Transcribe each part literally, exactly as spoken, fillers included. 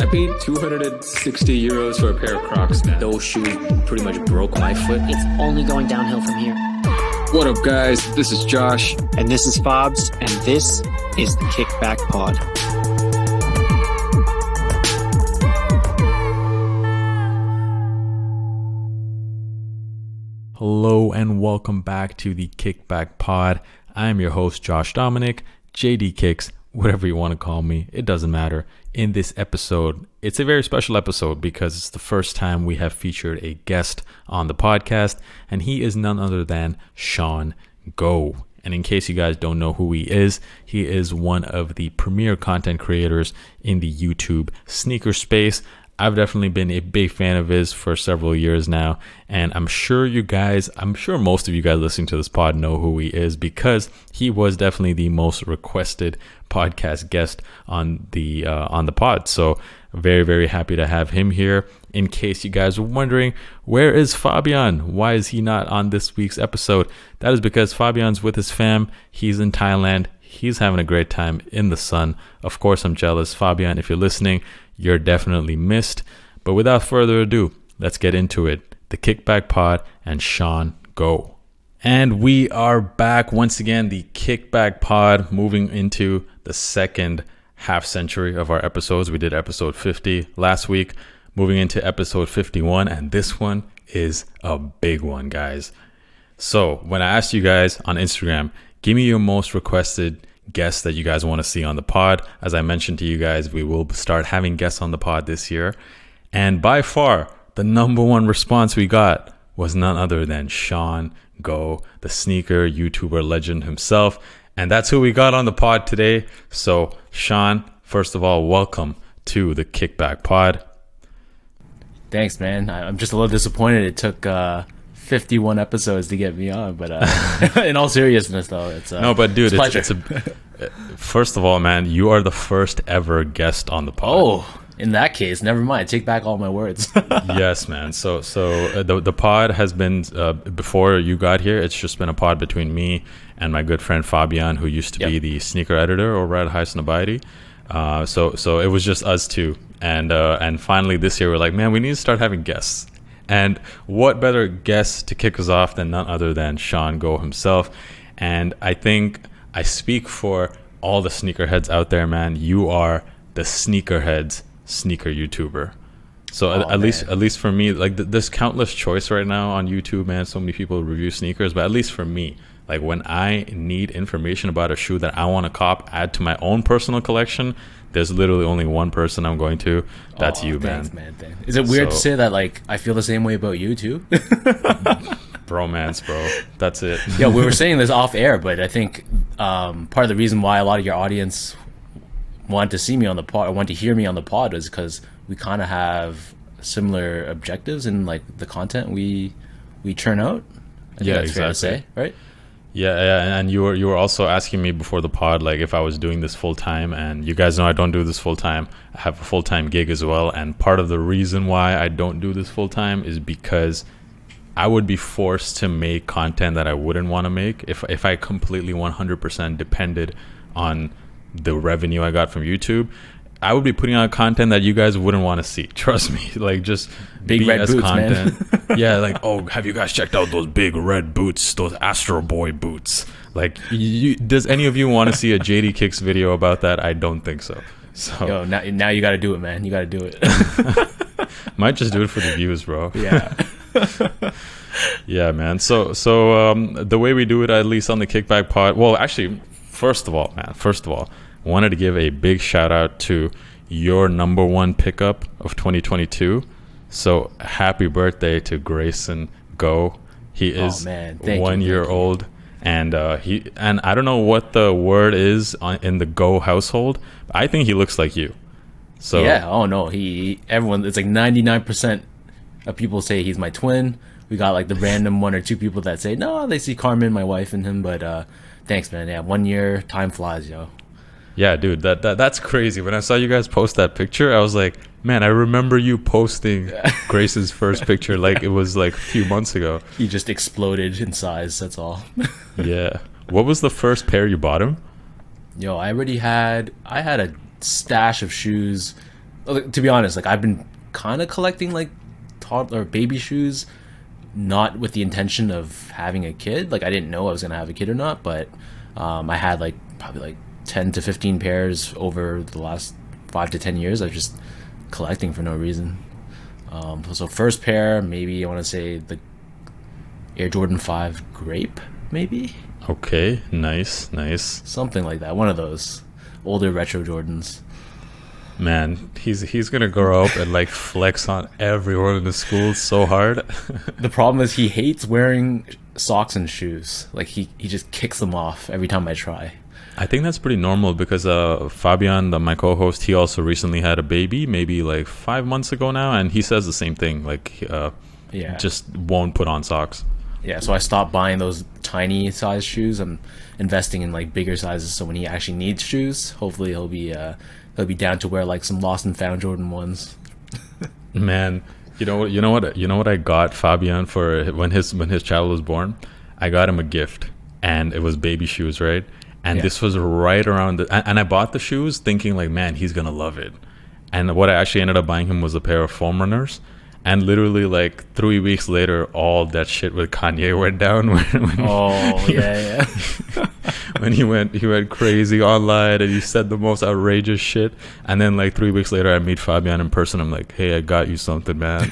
paid two hundred sixty euros for a pair of Crocs, man. Those shoes pretty much broke my foot. It's only going downhill from here. What up, guys? This is Josh. And this is Fobs, and this is the Kickback Pod. Hello and welcome back to the Kickback Pod. I'm your host, Josh Dominic, J D Kicks, whatever you want to call me. It doesn't matter. In this episode, it's a very special episode because it's the first time we have featured a guest on the podcast, and he is none other than Sean Go. And in case you guys don't know who he is, he is one of the premier content creators in the YouTube sneaker space. I've definitely been a big fan of his for several years now, and I'm sure you guys, I'm sure most of you guys listening to this pod know who he is because he was definitely the most requested podcast guest on the uh, on the pod. So very, very happy to have him here. In case you guys were wondering, where is Fabian? Why is he not on this week's episode? That is because Fabian's with his fam. He's in Thailand. He's having a great time in the sun. Of course, I'm jealous. Fabian, if you're listening, you're definitely missed. But without further ado, let's get into it. The Kickback Pod and Sean Go. And we are back once again, the Kickback Pod, moving into the second half century of our episodes. We did episode fifty last week, moving into episode fifty-one, and this one is a big one, guys. So when I asked you guys on Instagram, give me your most requested guests that you guys want to see on the pod. As I mentioned to you guys, we will start having guests on the pod this year. And by far, the number one response we got was none other than Sean Go, the sneaker YouTuber legend himself. And that's who we got on the pod today. So Sean, first of all, welcome to the Kickback Pod. Thanks, man. I'm just a little disappointed it took uh fifty-one episodes to get me on, but uh in all seriousness though, it's uh, no but dude it's, it's, it's a first of all, man, you are the first ever guest on the pod. Oh, in that case, never mind, take back all my words. Yes, man. So so uh, the the pod has been uh, before you got here, it's just been a pod between me and my good friend Fabian, who used to yep. be the sneaker editor over at Highsnobiety. Uh so so it was just us two, and uh and finally this year we're like, man, we need to start having guests. And what better guest to kick us off than none other than Sean Go himself. And I think I speak for all the sneakerheads out there, man. You are the sneakerheads sneaker YouTuber. So oh, at, at least at least for me, like th- there's countless choice right now on YouTube, man. So many people review sneakers, but at least for me, like when I need information about a shoe that I want to cop, add to my own personal collection, there's literally only one person I'm going to. That's oh, you, thanks, man. man thanks. Is it weird so, to say that, like, I feel the same way about you, too? Bromance, bro. That's it. Yeah, we were saying this off air, but I think um, part of the reason why a lot of your audience wanted to see me on the pod, or wanted to hear me on the pod, was because we kind of have similar objectives in, like, the content we we churn out. I think yeah, that's exactly. fair to say, right? Yeah, yeah, and you were you were also asking me before the pod, like, if I was doing this full time, and you guys know I don't do this full time. I have a full time gig as well, and part of the reason why I don't do this full time is because I would be forced to make content that I wouldn't want to make if if I completely one hundred percent depended on the revenue I got from YouTube. I would be putting out content that you guys wouldn't want to see. Trust me, like just big red boots, content. Man. Yeah, like, oh, have you guys checked out those big red boots, those Astro Boy boots? Like, you, does any of you want to see a J D Kicks video about that? I don't think so. So, yo, now now you got to do it, man. You got to do it. Might just do it for the views, bro. Yeah. Yeah, man. So so um, the way we do it, at least on the Kickback Pod. Well, actually, first of all, man. First of all. Wanted to give a big shout out to your number one pickup of twenty twenty-two. So happy birthday to Grayson Go. He is oh, man. Thank one you, year thank old, and uh, he and I don't know what the word is on, in the Go household. But I think he looks like you. So yeah. Oh no. He everyone. It's like ninety-nine percent of people say he's my twin. We got like the random one or two people that say no, they see Carmen, my wife, in him. But uh, thanks, man. Yeah, one year, time flies, yo. Yeah, dude, that, that that's crazy. When I saw you guys post that picture, I was like, man, I remember you posting Grace's first picture like it was like a few months ago. He just exploded in size, that's all. Yeah. What was the first pair you bought him? Yo, I already had, I had a stash of shoes like, to be honest, like I've been kind of collecting like toddler baby shoes, not with the intention of having a kid. Like I didn't know I was gonna have a kid or not, but um, I had like probably like ten to fifteen pairs over the last five to ten years. I was just collecting for no reason. Um, so first pair, maybe I want to say the Air Jordan five Grape, maybe. Okay, nice, nice. Something like that. One of those older retro Jordans. Man, he's he's gonna grow up and like flex on everyone in the school so hard. The problem is he hates wearing socks and shoes. Like he, he just kicks them off every time I try. I think that's pretty normal because uh, Fabian, the, my co-host, he also recently had a baby, maybe like five months ago now, and he says the same thing. Like, uh, Yeah. just won't put on socks. Yeah, so I stopped buying those tiny size shoes. I'm investing in like bigger sizes, so when he actually needs shoes, hopefully he'll be uh, he'll be down to wear like some lost and found Jordan ones. Man, you know what? You know what? You know what I got Fabian for when his when his child was born? I got him a gift, and it was baby shoes, right? And Yeah. this was right around the, and, and I bought the shoes thinking like, man, he's gonna love it. And what I actually ended up buying him was a pair of foam runners. And literally, like three weeks later, all that shit with Kanye went down. When, when Oh yeah, yeah. when he went he went crazy online and he said the most outrageous shit. And then like three weeks later I meet Fabian in person. I'm like, hey, I got you something, man.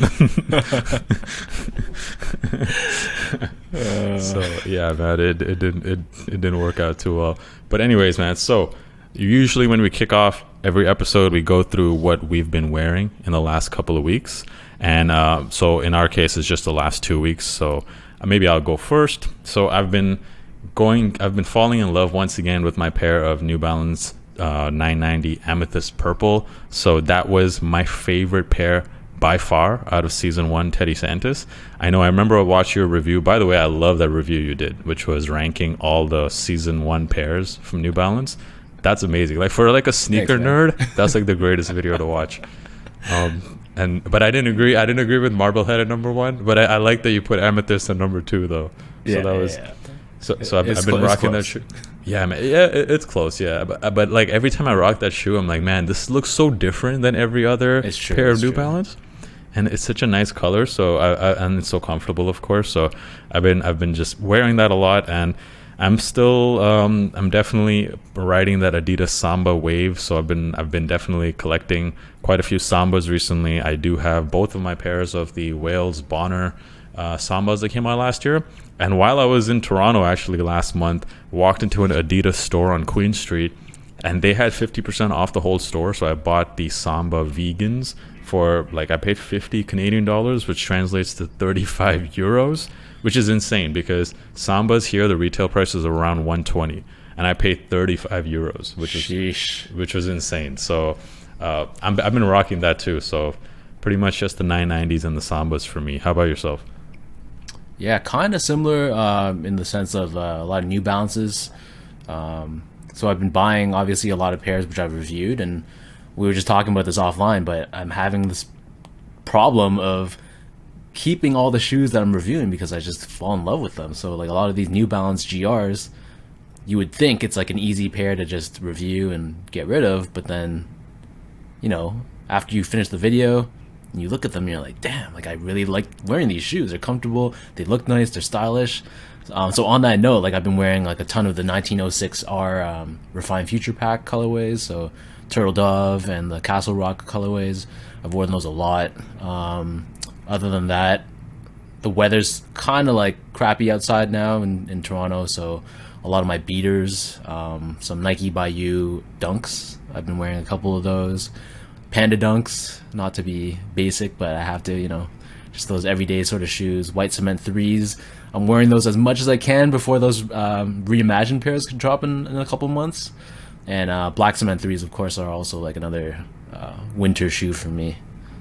So yeah, man, it, it didn't it, it didn't work out too well. But anyways, man, so usually when we kick off every episode, we go through what we've been wearing in the last couple of weeks. And uh, so in our case, it's just the last two weeks. So uh, maybe I'll go first. So I've been going, I've been falling in love once again with my pair of New Balance uh, nine ninety Amethyst Purple. So that was my favorite pair by far out of season one, Teddy Santis. I know I remember I watched your review. By the way, I love that review you did, which was ranking all the season one pairs from New Balance. That's amazing. Like for like a sneaker Thanks, man. nerd, that's like the greatest video to watch. Um, and but I didn't agree. I didn't agree with Marblehead at number one. But I, I like that you put Amethyst at number two, though. So Yeah, that yeah, was yeah. so. So I've, It's I've been clo- it's rocking that close. shoe. Yeah, man. Yeah, it, it's close. Yeah, but but like every time I rock that shoe, I'm like, man, this looks so different than every other It's true, pair of it's New true. Balance. And it's such a nice color. So I, I and it's so comfortable, of course. So I've been I've been just wearing that a lot, and I'm still um, I'm definitely riding that Adidas Samba wave. So I've been I've been definitely collecting quite a few Sambas recently. I do have both of my pairs of the Wales Bonner uh, Sambas that came out last year. And while I was in Toronto actually last month, walked into an Adidas store on Queen Street, and they had fifty percent off the whole store. So I bought the Samba Vegans for like I paid fifty Canadian dollars, which translates to thirty-five euros. Which is insane because Sambas here, the retail price is around one twenty, and I paid thirty-five euros, which is Sheesh. which was insane. So uh, I'm, I've been rocking that too. So pretty much just the nine nineties and the Sambas for me. How about yourself? Yeah, kind of similar um, in the sense of uh, a lot of New Balances. Um, so I've been buying obviously a lot of pairs which I've reviewed, and we were just talking about this offline. But I'm having this problem of keeping all the shoes that I'm reviewing because I just fall in love with them. So like a lot of these New Balance G Rs, you would think it's like an easy pair to just review and get rid of, but then, you know, after you finish the video and you look at them, you're like, damn, like I really like wearing these shoes. They're comfortable, they look nice, they're stylish. Um, so on that note, like I've been wearing like a ton of the nineteen oh six R um, Refined Future Pack colorways, so Turtle Dove and the Castle Rock colorways. I've worn those a lot. Um, Other than that, the weather's kind of like crappy outside now in, in Toronto, so a lot of my beaters, um, some Nike Bayou Dunks. I've been wearing a couple of those. Panda Dunks, not to be basic, but I have to, you know, just those everyday sort of shoes. White Cement threes. I'm wearing those as much as I can before those um, reimagined pairs can drop in, in a couple months. And uh, Black Cement threes, of course, are also like another uh, winter shoe for me.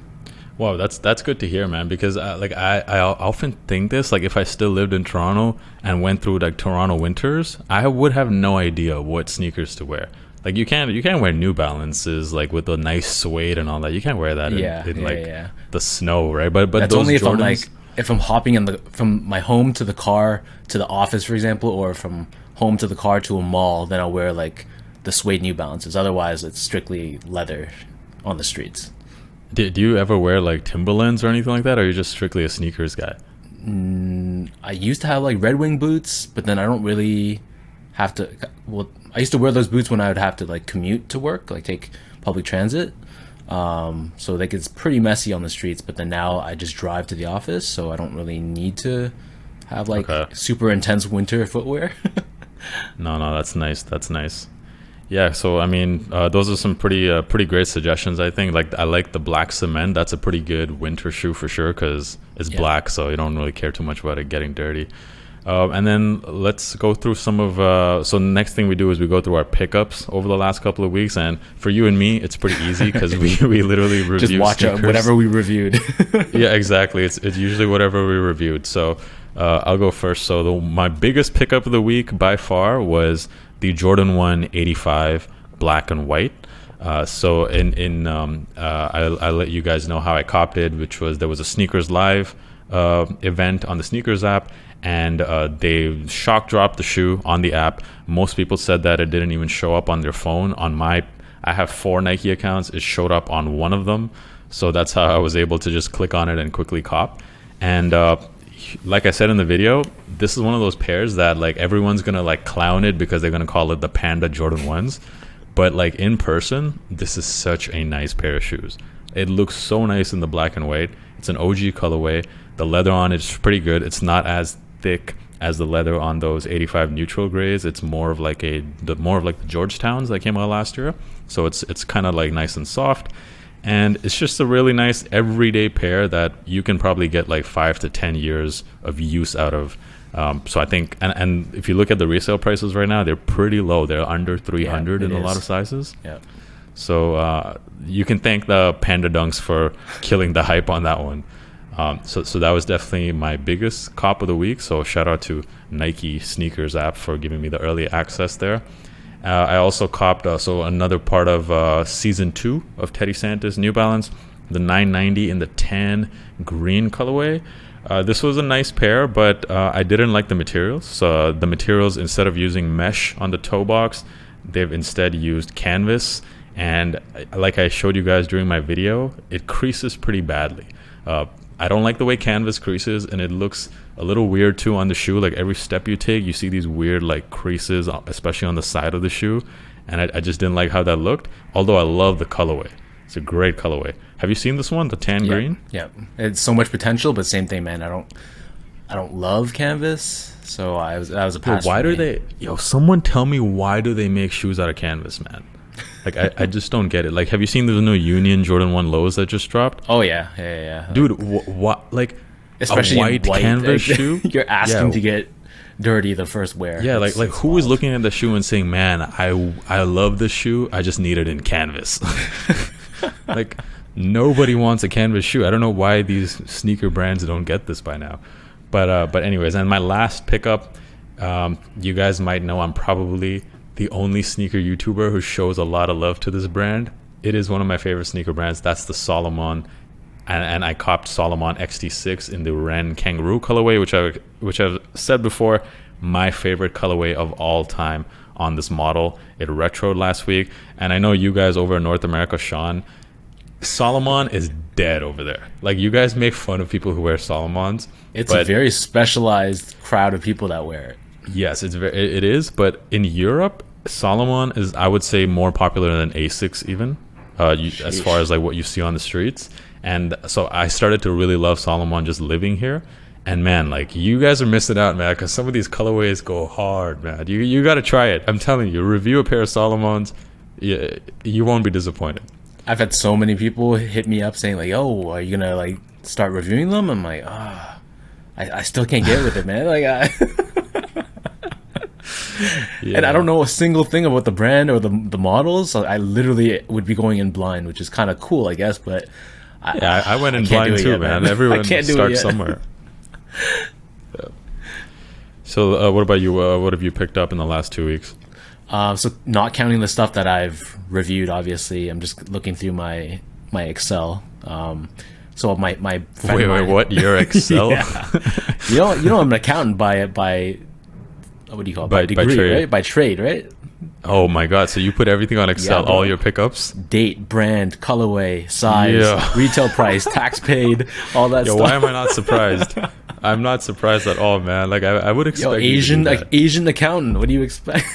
Wow, that's that's good to hear, man. Because uh, like I, I often think this, like if I still lived in Toronto and went through like Toronto winters, I would have no idea what sneakers to wear. Like you can't you can't wear New Balances like with the nice suede and all that. You can't wear that in, Yeah, in yeah, like yeah. the snow, right? But but That's those only if Jordans, I'm like if I'm hopping in the from my home to the car to the office, for example, or from home to the car to a mall, then I'll wear like the suede New Balances. Otherwise, it's strictly leather on the streets. Do, do you ever wear like Timberlands or anything like that, or are you just strictly a sneakers guy? Mm, I used to have like Red Wing boots, but then I don't really have to. Well, I used to wear those boots when I would have to like commute to work, like take public transit. Um, so like it's pretty messy on the streets. But then now I just drive to the office, so I don't really need to have like Okay. super intense winter footwear. No, no, that's nice. That's nice. Yeah, so I mean, uh, those are some pretty uh, pretty great suggestions. I think like I like the black cement. That's a pretty good winter shoe for sure because it's Yeah. black, so you don't really care too much about it getting dirty. Uh, and then let's go through some of. Uh, so the next thing we do is we go through our pickups over the last couple of weeks. And for you and me, it's pretty easy because we, we literally review Just watch out sneakers. whatever we reviewed. Yeah, exactly. It's it's usually whatever we reviewed. So uh, I'll go first. So the, my biggest pickup of the week by far was the Jordan one eighty-five black and white. Uh, so in in um, uh, I'll, I'll let you guys know how I copped it, which was there was a Sneakers Live uh, event on the Sneakers app, and uh, they shock dropped the shoe on the app. Most people said that it didn't even show up on their phone. On my, I have four Nike accounts. It showed up on one of them, so that's how I was able to just click on it and quickly cop. And uh, like I said in the video, this is one of those pairs that like everyone's gonna like clown it because they're gonna call it the Panda Jordan ones. But like in person, this is such a nice pair of shoes. It looks so nice in the black and white. It's an O G colorway. The leather on it is pretty good. It's not as thick as the leather on those eighty-five neutral grays. It's more of like a the more of like the Georgetowns that came out last year. So it's it's kind of like nice and soft. And it's just a really nice everyday pair that you can probably get like five to ten years of use out of. Um, so I think, and, and if you look at the resale prices right now, they're pretty low. They're under three hundred Yeah, in it a lot is. of sizes. Yeah. So uh, you can thank the Panda Dunks for killing the hype on that one. Um, so, so that was definitely my biggest cop of the week. So shout out to Nike Sneakers app for giving me the early access there. Uh, I also copped uh, so another part of uh, season two of Teddy Santis New Balance, the nine ninety in the tan green colorway. Uh, this was a nice pair, but uh, I didn't like the materials. So uh, the materials, instead of using mesh on the toe box, they've instead used canvas. And uh, like I showed you guys during my video, it creases pretty badly. Uh, I don't like the way canvas creases, and it looks a little weird too on the shoe. Like every step you take, you see these weird like creases, especially on the side of the shoe. And I, I just didn't like how that looked, although I love the colorway. It's a great colorway. Have you seen this one, the tan Yeah, green? yeah, it's so much potential, but same thing, man. I don't, I don't love canvas, so I was, that was a Yo, pass. why for do me. they? Yo, someone tell me why do they make shoes out of canvas, man? Like I, I just don't get it. Like, have you seen the new Union Jordan One lows that just dropped? Oh yeah, yeah, yeah, yeah. Dude, wh- what? Like, Especially a white, white canvas like, shoe? You're asking Yeah. to get dirty the first wear. Yeah, like It's- like it's who is wild. looking at the shoe and saying, "Man, I I love this shoe. I just need it in canvas." Like nobody wants a canvas shoe. I don't know why these sneaker brands don't get this by now. But uh, but anyways, and my last pickup, um, you guys might know I'm probably the only sneaker YouTuber who shows a lot of love to this brand. It is one of my favorite sneaker brands. That's the Solomon. And, and I copped Solomon X T six in the Ren Kangaroo colorway, which I which I've said before, my favorite colorway of all time on this model. It retroed last week, and I know you guys over in North America, Sean, Solomon is dead over there. Like you guys make fun of people who wear Solomons. It's a but very specialized crowd of people that wear it. yes, it's very it is. But in Europe, Solomon is I would say more popular than Asics even, uh, you, as far as like what you see on the streets. And so I started to really love Solomon just living here. And man, like you guys are missing out, man, because some of these colorways go hard, man. You you got to try it. I'm telling you, review a pair of Solomons, you, you won't be disappointed. I've had so many people hit me up saying like, "Oh, are you gonna like start reviewing them?" I'm like, ah, I, I still can't get with it, man. Like, I Yeah. and I don't know a single thing about the brand or the the models. So I literally would be going in blind, which is kind of cool, I guess. But I, Yeah, I, I went in I can't do blind it too, yet, man. man. Everyone I can't do it starts yet. somewhere. Yeah. So, uh, what about you? Uh, what have you picked up in the last two weeks? Uh, so not counting the stuff that I've reviewed, obviously, I'm just looking through my my Excel. Um, so my my friend Wait, of wait, mine- what? Your Excel? Yeah. you know, you know, I'm an accountant by by what do you call it? By- by by degree, trade. right? By trade, right? Oh my god! So you put everything on Excel, Yeah, bro. all your pickups? Date, brand, colorway, size, Yeah. retail price, tax paid, all that Yo, stuff. why am I not surprised? I'm not surprised at all, man. Like I, I would expect Yo, you to do Asian, that. like Asian accountant. What do you expect?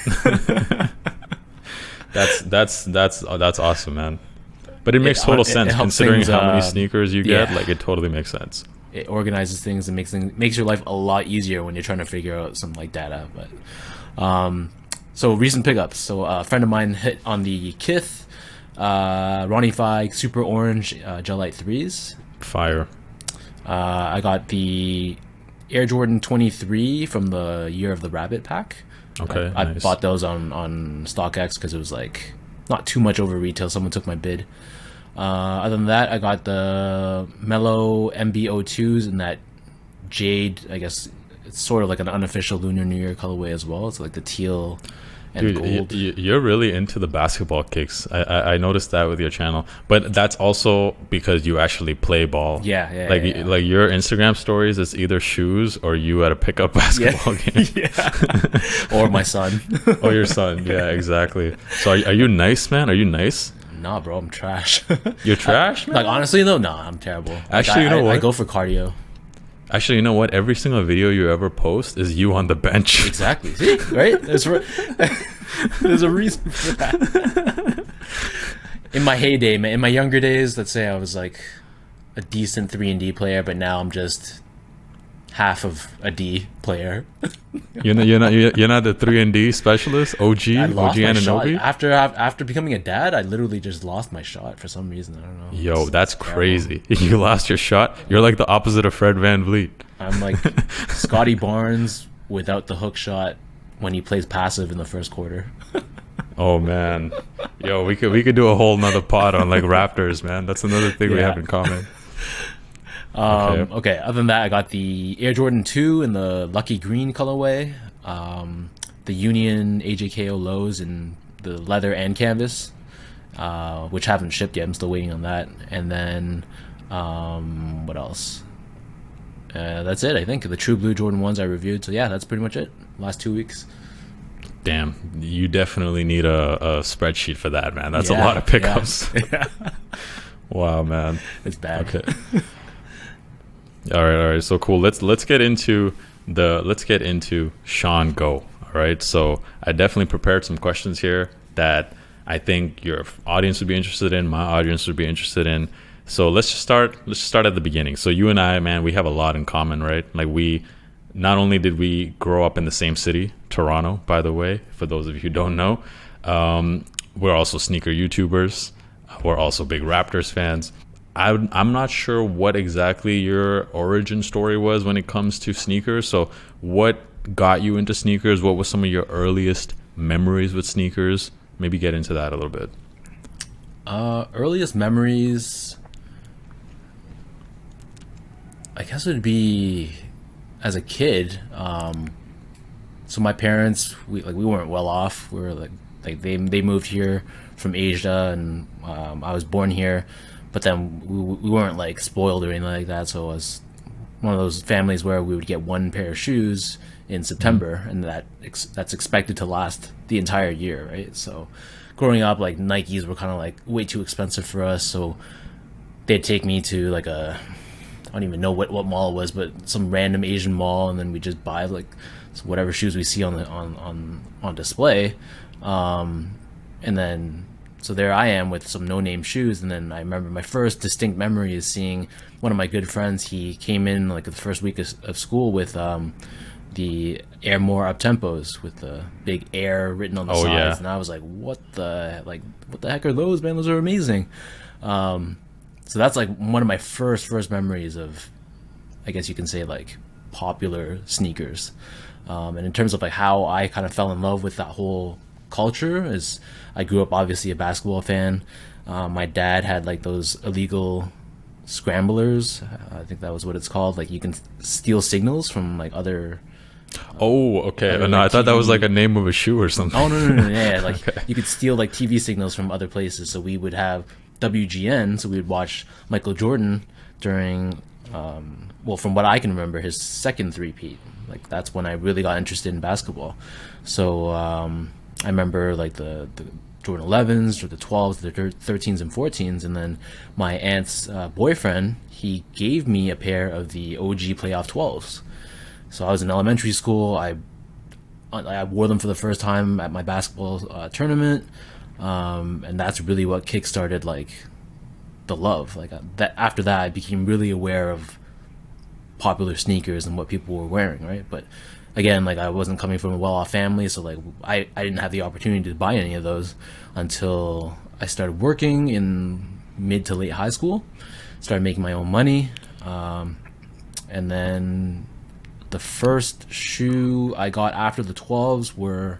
That's that's that's oh, that's awesome, man. But it makes It- total it sense helps considering things, how many uh, sneakers you get. yeah. Like it totally makes sense. It organizes things and makes things makes your life a lot easier when you're trying to figure out some like data. But um, so recent pickups. So uh, a friend of mine hit on the Kith, uh, Ronnie Fieg Super Orange uh, Gel Light threes. Fire. Uh, I got the Air Jordan twenty-three from the Year of the Rabbit pack. Okay, I, I nice. bought those on on StockX because it was like not too much over retail. Someone took my bid. Uh, other than that, I got the Mellow M B O twos and that Jade. I guess it's sort of like an unofficial Lunar New Year colorway as well. It's like the teal and Dude, gold. y- y- you're really into the basketball kicks. I, I I noticed that with your channel, but that's also because you actually play ball. Yeah, yeah, Like yeah, yeah. like your Instagram stories is either shoes or you at a pickup basketball game. yeah. Or my son. Oh, your son. Yeah, exactly. So are, are you nice, man? Are you nice? Nah, bro, I'm trash. You're trash, man? Like honestly, though, nah, I'm terrible. Like, Actually, I, you know I, I what? go for cardio. Actually, you know what? Every single video you ever post is you on the bench. Exactly. See, right? There's re- there's a reason for that. In my heyday, man, in my younger days, let's say I was like a decent three and D player, but now I'm just half of a D player. You're not, you're not, you're you're not the three and D specialist, O G, I lost O G my shot Ananobi? after after becoming a dad. I literally just lost my shot for some reason. I don't know. Yo, It's- that's it's terrible. crazy. You lost your shot. You're like the opposite of Fred Van Vliet. I'm like Scotty Barnes without the hook shot when he plays passive in the first quarter. Oh man, yo, we could we could do a whole nother pod on like Raptors, man. That's another thing we Yeah. have in common. Um, Okay. okay. Other than that, I got the Air Jordan two in the Lucky Green colorway, um, the Union A J K O lows in the leather and canvas, uh, which haven't shipped yet. I'm still waiting on that. And then, um, what else? Uh, that's it, I think. The True Blue Jordan ones I reviewed. So yeah, that's pretty much it. Last two weeks. Damn, you definitely need a, a spreadsheet for that, man. That's a Yeah, lot of pickups. Yeah. Wow, man. It's bad. Okay. all right, all right. So cool. Let's let's get into the let's get into Sean Go. All right. So I definitely prepared some questions here that I think your audience would be interested in. My audience would be interested in. So let's just start. Let's just start at the beginning. So you and I, man, we have a lot in common, right? Like we, not only did we grow up in the same city, Toronto, by the way, for those of you who don't know, um, we're also sneaker YouTubers. We're also big Raptors fans. I, I'm not sure what exactly your origin story was when it comes to sneakers. So what got you into sneakers? What was some of your earliest memories with sneakers? Maybe get into that a little bit. Uh, earliest memories, I guess it would be as a kid. Um, so my parents, we like we weren't well off. We were like like they they moved here from Asia, and um, I was born here, but then we we weren't like spoiled or anything like that. So it was one of those families where we would get one pair of shoes in September, and that ex- that's expected to last the entire year, right? So growing up, like Nikes were kind of like way too expensive for us, so they'd take me to like a, I don't even know what, what mall it was, but some random Asian mall, and then we just buy like whatever shoes we see on the on on on display, um, and then so there I am with some no-name shoes. And then I remember my first distinct memory is seeing one of my good friends. He came in like the first week of, of school with um, the Air More Up Tempos with the big Air written on the Oh, sides, yeah. and I was like, "What the like? What the heck are those, man? Those are amazing!" Um, so that's like one of my first first memories of, I guess you can say, like popular sneakers. Um, and in terms of like how I kind of fell in love with that whole culture, is I grew up obviously a basketball fan. Um, my dad had like those illegal scramblers. Uh, I think that was what it's called. Like you can steal signals from like other. Oh, okay. Other, No, like, I thought that was T V. like a name of a shoe or something. Oh no no no, no yeah, like Okay. you could steal like T V signals from other places. So we would have W G N, so we would watch Michael Jordan during, um, well, from what I can remember, his second three-peat. Like that's when I really got interested in basketball. So um, I remember like the, the Jordan elevens or the twelves, the thirteens and fourteens, and then my aunt's uh, boyfriend, he gave me a pair of the O G playoff twelves. So I was in elementary school. I I wore them for the first time at my basketball uh, tournament, um, and that's really what kickstarted like the love. Like uh, that. After that, I became really aware of popular sneakers and what people were wearing. Right, but again, like I wasn't coming from a well-off family, so like I I didn't have the opportunity to buy any of those until I started working in mid to late high school. Started making my own money, um, and then the first shoe I got after the twelves were,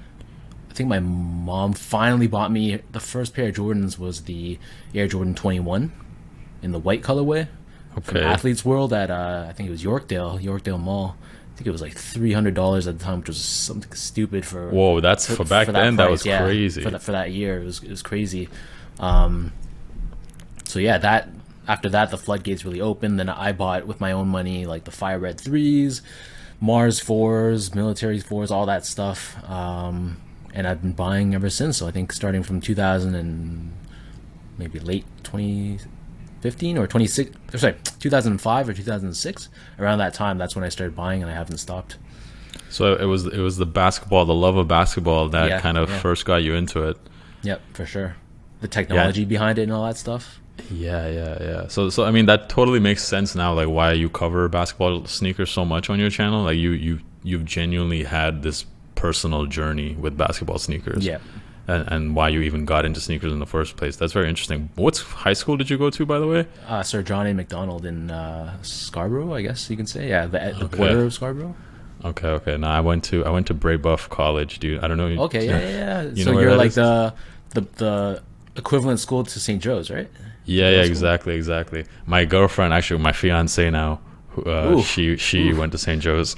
I think my mom finally bought me the first pair of Jordans was the Air Jordan twenty-one in the white colorway from Okay. Athlete's World at uh, I think it was Yorkdale, Yorkdale Mall. I think it was like three hundred dollars at the time, which was something stupid for. Whoa, that's for, back then. That was yeah, crazy. for that for that year. It was it was crazy. Um, so yeah, that after that the floodgates really opened. Then I bought with my own money like the Fire Red threes, Mars fours, military fours, all that stuff. Um, and I've been buying ever since. So I think starting from two thousand and maybe late twenty fifteen or twenty-six, or sorry, two thousand five or two thousand six. Around that time, that's when I started buying, and I haven't stopped. So it was it was the basketball, the love of basketball that Yeah, kind of yeah. first got you into it. Yep, for sure. The technology behind it and all that stuff. Yeah, yeah, yeah. So, so I mean, that totally makes sense now. Like, why you cover basketball sneakers so much on your channel? Like, you, you, you've genuinely had this personal journey with basketball sneakers. Yeah. And, and why you even got into sneakers in the first place. That's very interesting. What high school did you go to, by the way? Uh, Sir John A. McDonald in uh, Scarborough, I guess you can say. Yeah, the, the Okay. border of Scarborough. Okay, okay. No, I went to I went to Brebeuf College, dude. I don't know. Okay, yeah, yeah. yeah. You so know where you're that like is? the, the the equivalent school to Saint Joe's, right? Yeah, yeah, exactly, exactly. My girlfriend, actually, my fiance now, who, uh, Ooh. she she Ooh. went to Saint Joe's.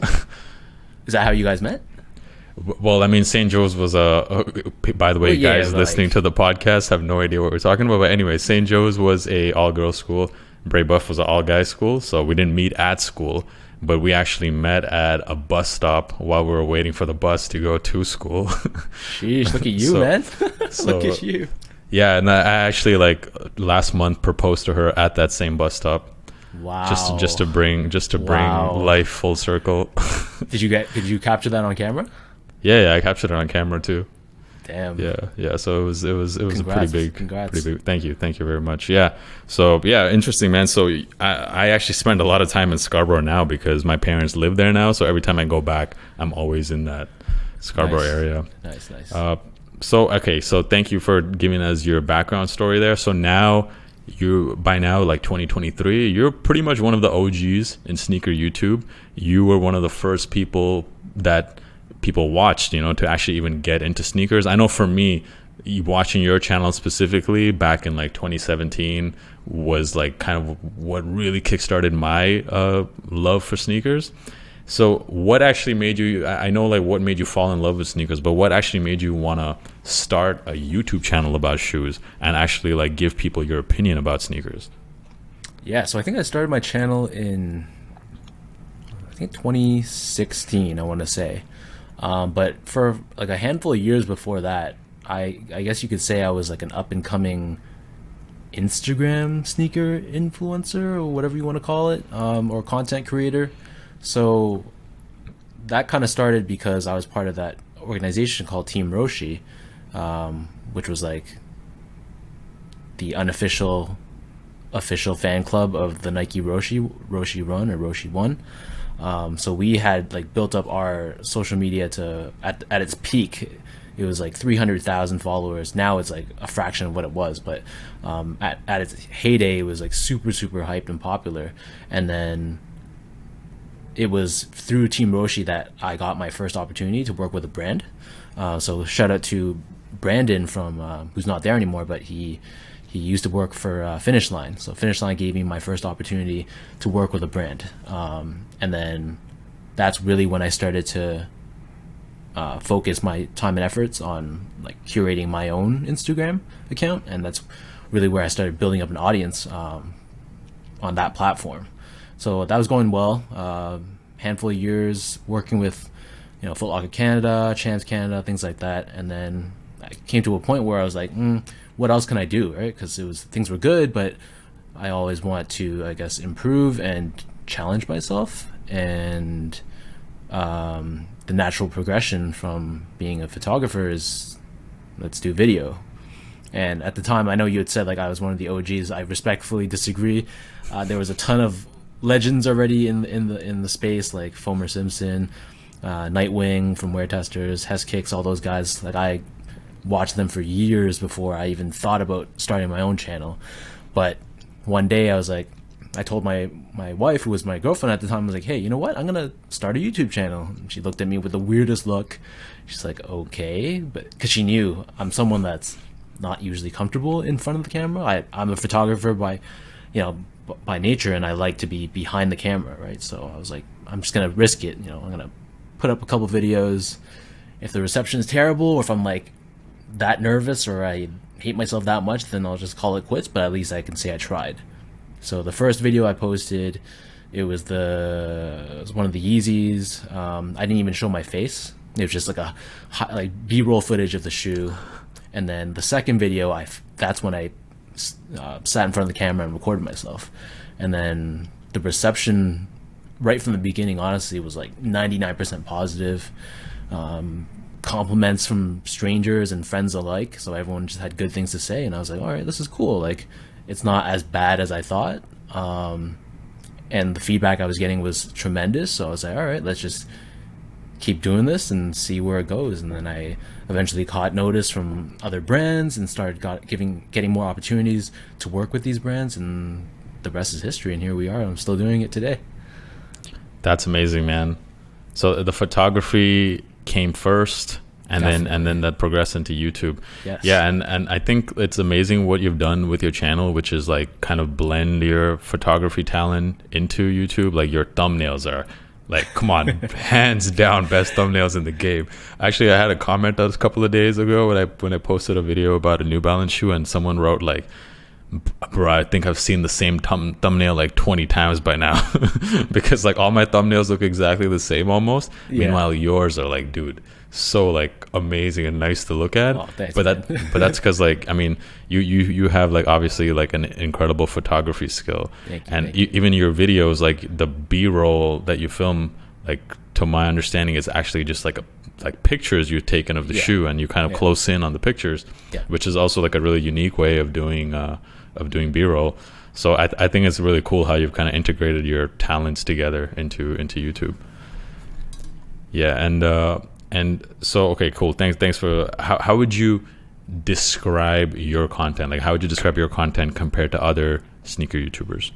Is that how you guys met? Well, I mean, Saint Joe's was a. Uh, by the way, Well, yeah, guys but listening like- to the podcast have no idea what we're talking about. But anyway, Saint Joe's was a all girls school. Brebeuf was an all guys school. So we didn't meet at school, but we actually met at a bus stop while we were waiting for the bus to go to school. Sheesh, look at you, So- man. so- look at you. Yeah, and I I actually like last month proposed to her at that same bus stop, Wow. just just to bring just to bring Wow. life full circle. Did you get? Did you capture that on camera? yeah, yeah, I captured it on camera too. Damn. Yeah, yeah. So it was, it was, it was a Congrats, pretty big, congrats. pretty big. Thank you, thank you very much. Yeah. So yeah, interesting, man. So I, I actually spend a lot of time in Scarborough now because my parents live there now. So every time I go back, I'm always in that Scarborough Nice. area. Nice, nice. Uh, so okay, so thank you for giving us your background story there. So now you, by now, like twenty twenty-three, you're pretty much one of the O Gs in sneaker YouTube. You were one of the first people that people watched, you know, to actually even get into sneakers. I know for me, you- watching your channel specifically back in like twenty seventeen was like kind of what really kickstarted my uh, love for sneakers. So what actually made you, I I know like what made you fall in love with sneakers, but what actually made you want to start a YouTube channel about shoes and actually like give people your opinion about sneakers? Yeah, so I think I started my channel in, I think twenty sixteen, I want to say. Um, but for like a handful of years before that, I I guess you could say I was like an up and coming Instagram sneaker influencer or whatever you want to call it, um, or content creator. So that kind of started because I was part of that organization called Team Roshi, um, which was like the unofficial official fan club of the Nike Roshi Roshi Run or Roshi One. Um, so we had like built up our social media to at at its peak. It was like three hundred thousand followers. Now it's like a fraction of what it was, but um, at at its heyday, it was like super super hyped and popular. And then it was through Team Roshi that I got my first opportunity to work with a brand. Uh, so shout out to Brandon from uh, who's not there anymore, but he he used to work for uh, Finish Line. So Finish Line gave me my first opportunity to work with a brand, um, and then that's really when I started to uh, focus my time and efforts on like curating my own Instagram account, and that's really where I started building up an audience um, on that platform. So that was going well. Uh, handful of years working with, you know, Foot Locker Canada, Champs Canada, things like that. And then I came to a point where I was like, mm, what else can I do, right? Because it was things were good, but I always want to, I guess, improve and challenge myself. And um, the natural progression from being a photographer is, let's do video. And at the time, I know you had said like I was one of the O Gs. I respectfully disagree. Uh, there was a ton of legends already in in the in the space, like Fomer Simpson, uh, Nightwing from Wear Testers, Hess Kicks, all those guys. Like I watched them for years before I even thought about starting my own channel. But one day I was like, I told my my wife, who was my girlfriend at the time, I was like, hey, you know what? I'm gonna start a YouTube channel. And she looked at me with the weirdest look. She's like, okay, but because she knew I'm someone that's not usually comfortable in front of the camera. I I'm a photographer by, you know, b- by nature, and I like to be behind the camera, right? So I was like, I'm just gonna risk it. You know, I'm gonna put up a couple videos. If the reception is terrible, or if I'm like that nervous, or I hate myself that much, then I'll just call it quits. But at least I can say I tried. So the first video I posted, it was the it was one of the Yeezys. Um, I didn't even show my face. It was just like a like B-roll footage of the shoe. And then the second video, I that's when I uh, sat in front of the camera and recorded myself. And then the reception right from the beginning, honestly, was like ninety-nine percent positive. Um, compliments from strangers and friends alike. So everyone just had good things to say. And I was like, all right, this is cool. Like, it's not as bad as I thought. Um, and the feedback I was getting was tremendous. So I was like, all right, let's just keep doing this and see where it goes. And then I eventually caught notice from other brands and started got, giving getting more opportunities to work with these brands, and the rest is history. And here we are. I'm still doing it today. That's amazing, man. So the photography came first, and Definitely. then and then that progressed into YouTube. Yes. Yeah, and and I think it's amazing what you've done with your channel, which is like kind of blend your photography talent into YouTube. Like your thumbnails are like, come on, hands down best thumbnails in the game. Actually, I had a comment a couple of days ago when I when I posted a video about a New Balance shoe, and someone wrote like, bro, I think I've seen the same thumb- thumbnail like twenty times by now. Because like all my thumbnails look exactly the same almost. Yeah. Meanwhile, yours are like, dude, so like amazing and nice to look at. Oh, thanks, but that but that's because like, I mean, you you you have like obviously like an incredible photography skill. Thank you, and thank you, you. even your videos, like the B-roll that you film, like to my understanding is actually just like a like pictures you've taken of the yeah. shoe, and you kind of yeah. close in on the pictures, yeah. which is also like a really unique way of doing uh of doing B-roll. So I, th- I think it's really cool how you've kind of integrated your talents together into into YouTube. Yeah, and uh and so okay, cool. Thanks thanks for how how would you describe your content? Like how would you describe your content compared to other sneaker YouTubers?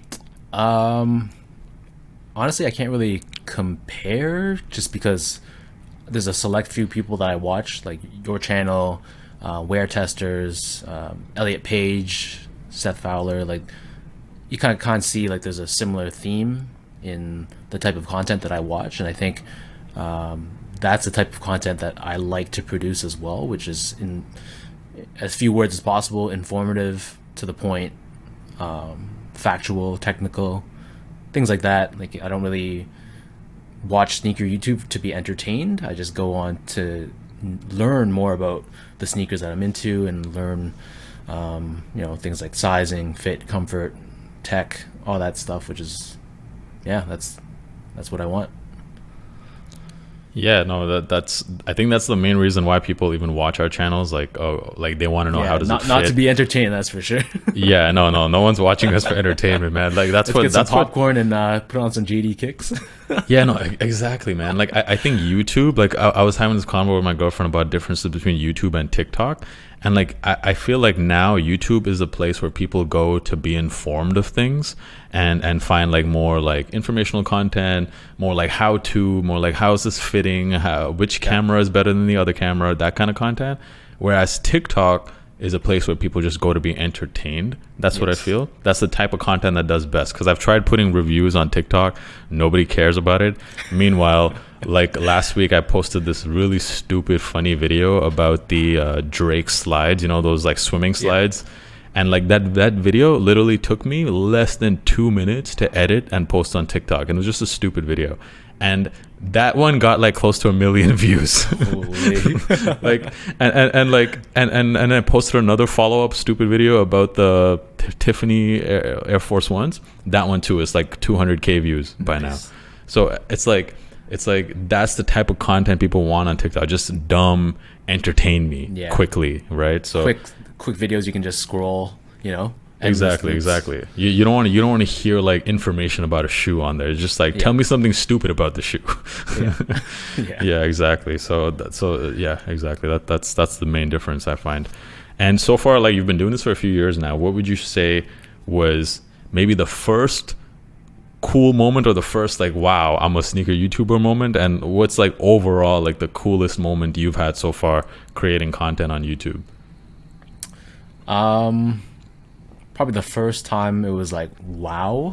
Um honestly, I can't really compare, just because there's a select few people that I watch, like your channel, uh, Wear Testers, um, Elliot Page, Seth Fowler. Like you kind of can't see like there's a similar theme in the type of content that I watch, and I think um, that's the type of content that I like to produce as well, which is in as few words as possible, informative, to the point, um, factual, technical, things like that. Like I don't really watch sneaker YouTube to be entertained. I just go on to learn more about the sneakers that I'm into, and learn um, you know, things like sizing, fit, comfort, tech, all that stuff, which is yeah, that's that's what I want. Yeah, no, that that's I think that's the main reason why people even watch our channels. Like, oh, like they want to know yeah, how does not, it fit. Not to be entertained, that's for sure. Yeah, no, no, no one's watching us for entertainment, man. Like that's Let's what get that's some what. popcorn and uh, put on some J D kicks. Yeah, no, exactly, man. Like I, I think YouTube. Like I, I was having this convo with my girlfriend about differences between YouTube and TikTok. And like I, I feel like now YouTube is a place where people go to be informed of things, and and find like more like informational content, more like how to, more like how is this fitting, how which camera is better than the other camera, that kind of content. Whereas TikTok is a place where people just go to be entertained. That's yes. what I feel. That's the type of content that does best. Because I've tried putting reviews on TikTok, nobody cares about it. Meanwhile, like last week I posted this really stupid funny video about the uh, Drake slides, you know, those like swimming slides. Yeah. And like that that video literally took me less than two minutes to edit and post on TikTok, and it was just a stupid video. And that one got like close to a million views. like and, and, and like and, and and I posted another follow-up stupid video about the T- Tiffany Air, Air Force Ones. That one too is like two hundred k views by Nice. now. So it's like it's like that's the type of content people want on TikTok. Just dumb, entertain me Yeah. quickly, right? So quick quick videos you can just scroll, you know. exactly, endless loops. exactly. You you don't want to you don't want to hear like information about a shoe on there. It's just like Yeah. tell me something stupid about the shoe. Yeah. yeah. Yeah, exactly. So that, so uh, yeah, exactly. That that's that's the main difference I find. And so far, like you've been doing this for a few years now. What would you say was maybe the first cool moment, or the first like wow, I'm a sneaker YouTuber moment? And what's like overall like the coolest moment you've had so far creating content on YouTube? Um, probably the first time it was like wow.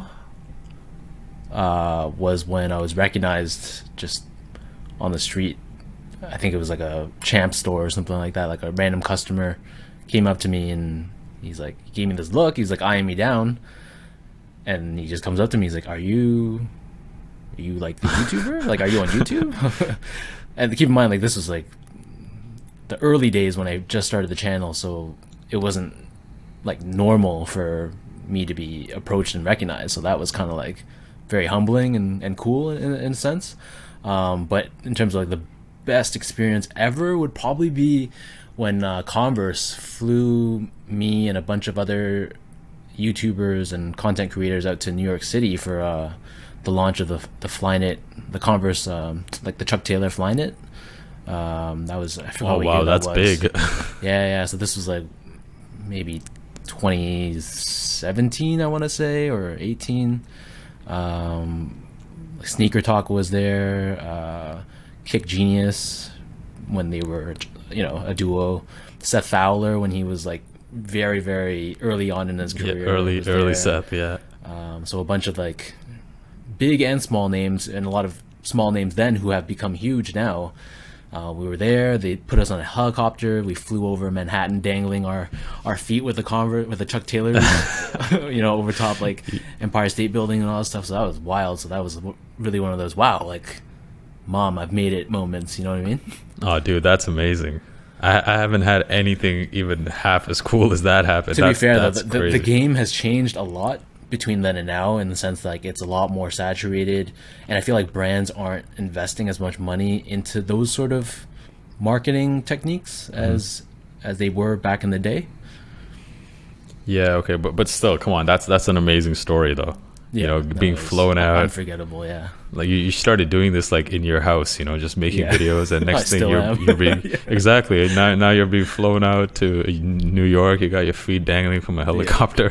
Uh, was when I was recognized just on the street. I think it was like a Champ store or something like that. Like a random customer came up to me and he's like, he gave me this look. He's like eyeing me down, and he just comes up to me. He's like, "Are you, are you like the YouTuber? Like, are you on YouTube?" And keep in mind, like this was like the early days when I just started the channel, so it wasn't like normal for me to be approached and recognized. So that was kind of like very humbling and, and cool in, in a sense. Um, but in terms of like the best experience ever would probably be when uh, Converse flew me and a bunch of other YouTubers and content creators out to New York City for uh, the launch of the the Flyknit, the Converse, um, like the Chuck Taylor Flyknit. Um, that was I forgot Oh what wow, year that that's was. big. Yeah, yeah. So this was like maybe twenty seventeen, I want to say, or eighteen. Um, Sneaker Talk was there. Uh, Kick Genius when they were, you know, a duo. Seth Fowler when he was like very, very early on in his Yeah, career. early was early there. Seth, yeah. Um, so a bunch of like big and small names, and a lot of small names then who have become huge now. Uh, we were there. They put us on a helicopter. We flew over Manhattan, dangling our, our feet with the Converse, with the Chuck Taylor, you know, over top like Empire State Building and all that stuff. So that was wild. So that was really one of those wow, like, mom, I've made it moments. You know what I mean? Oh, dude, that's amazing. I, I haven't had anything even half as cool as that happen. To that's, be fair, though, that's the, the, crazy. the game has changed a lot between then and now, in the sense that like it's a lot more saturated, and I feel like brands aren't investing as much money into those sort of marketing techniques Mm-hmm. as as they were back in the day. Yeah, okay, but but still, come on, that's that's an amazing story though. you know, that being was flown out. unforgettable. Yeah. Like you, you started doing this like in your house, you know, just making Yeah. videos, and I next thing still you're, am. you're being Yeah. exactly now now you're being flown out to New York. You got your feet dangling from a helicopter.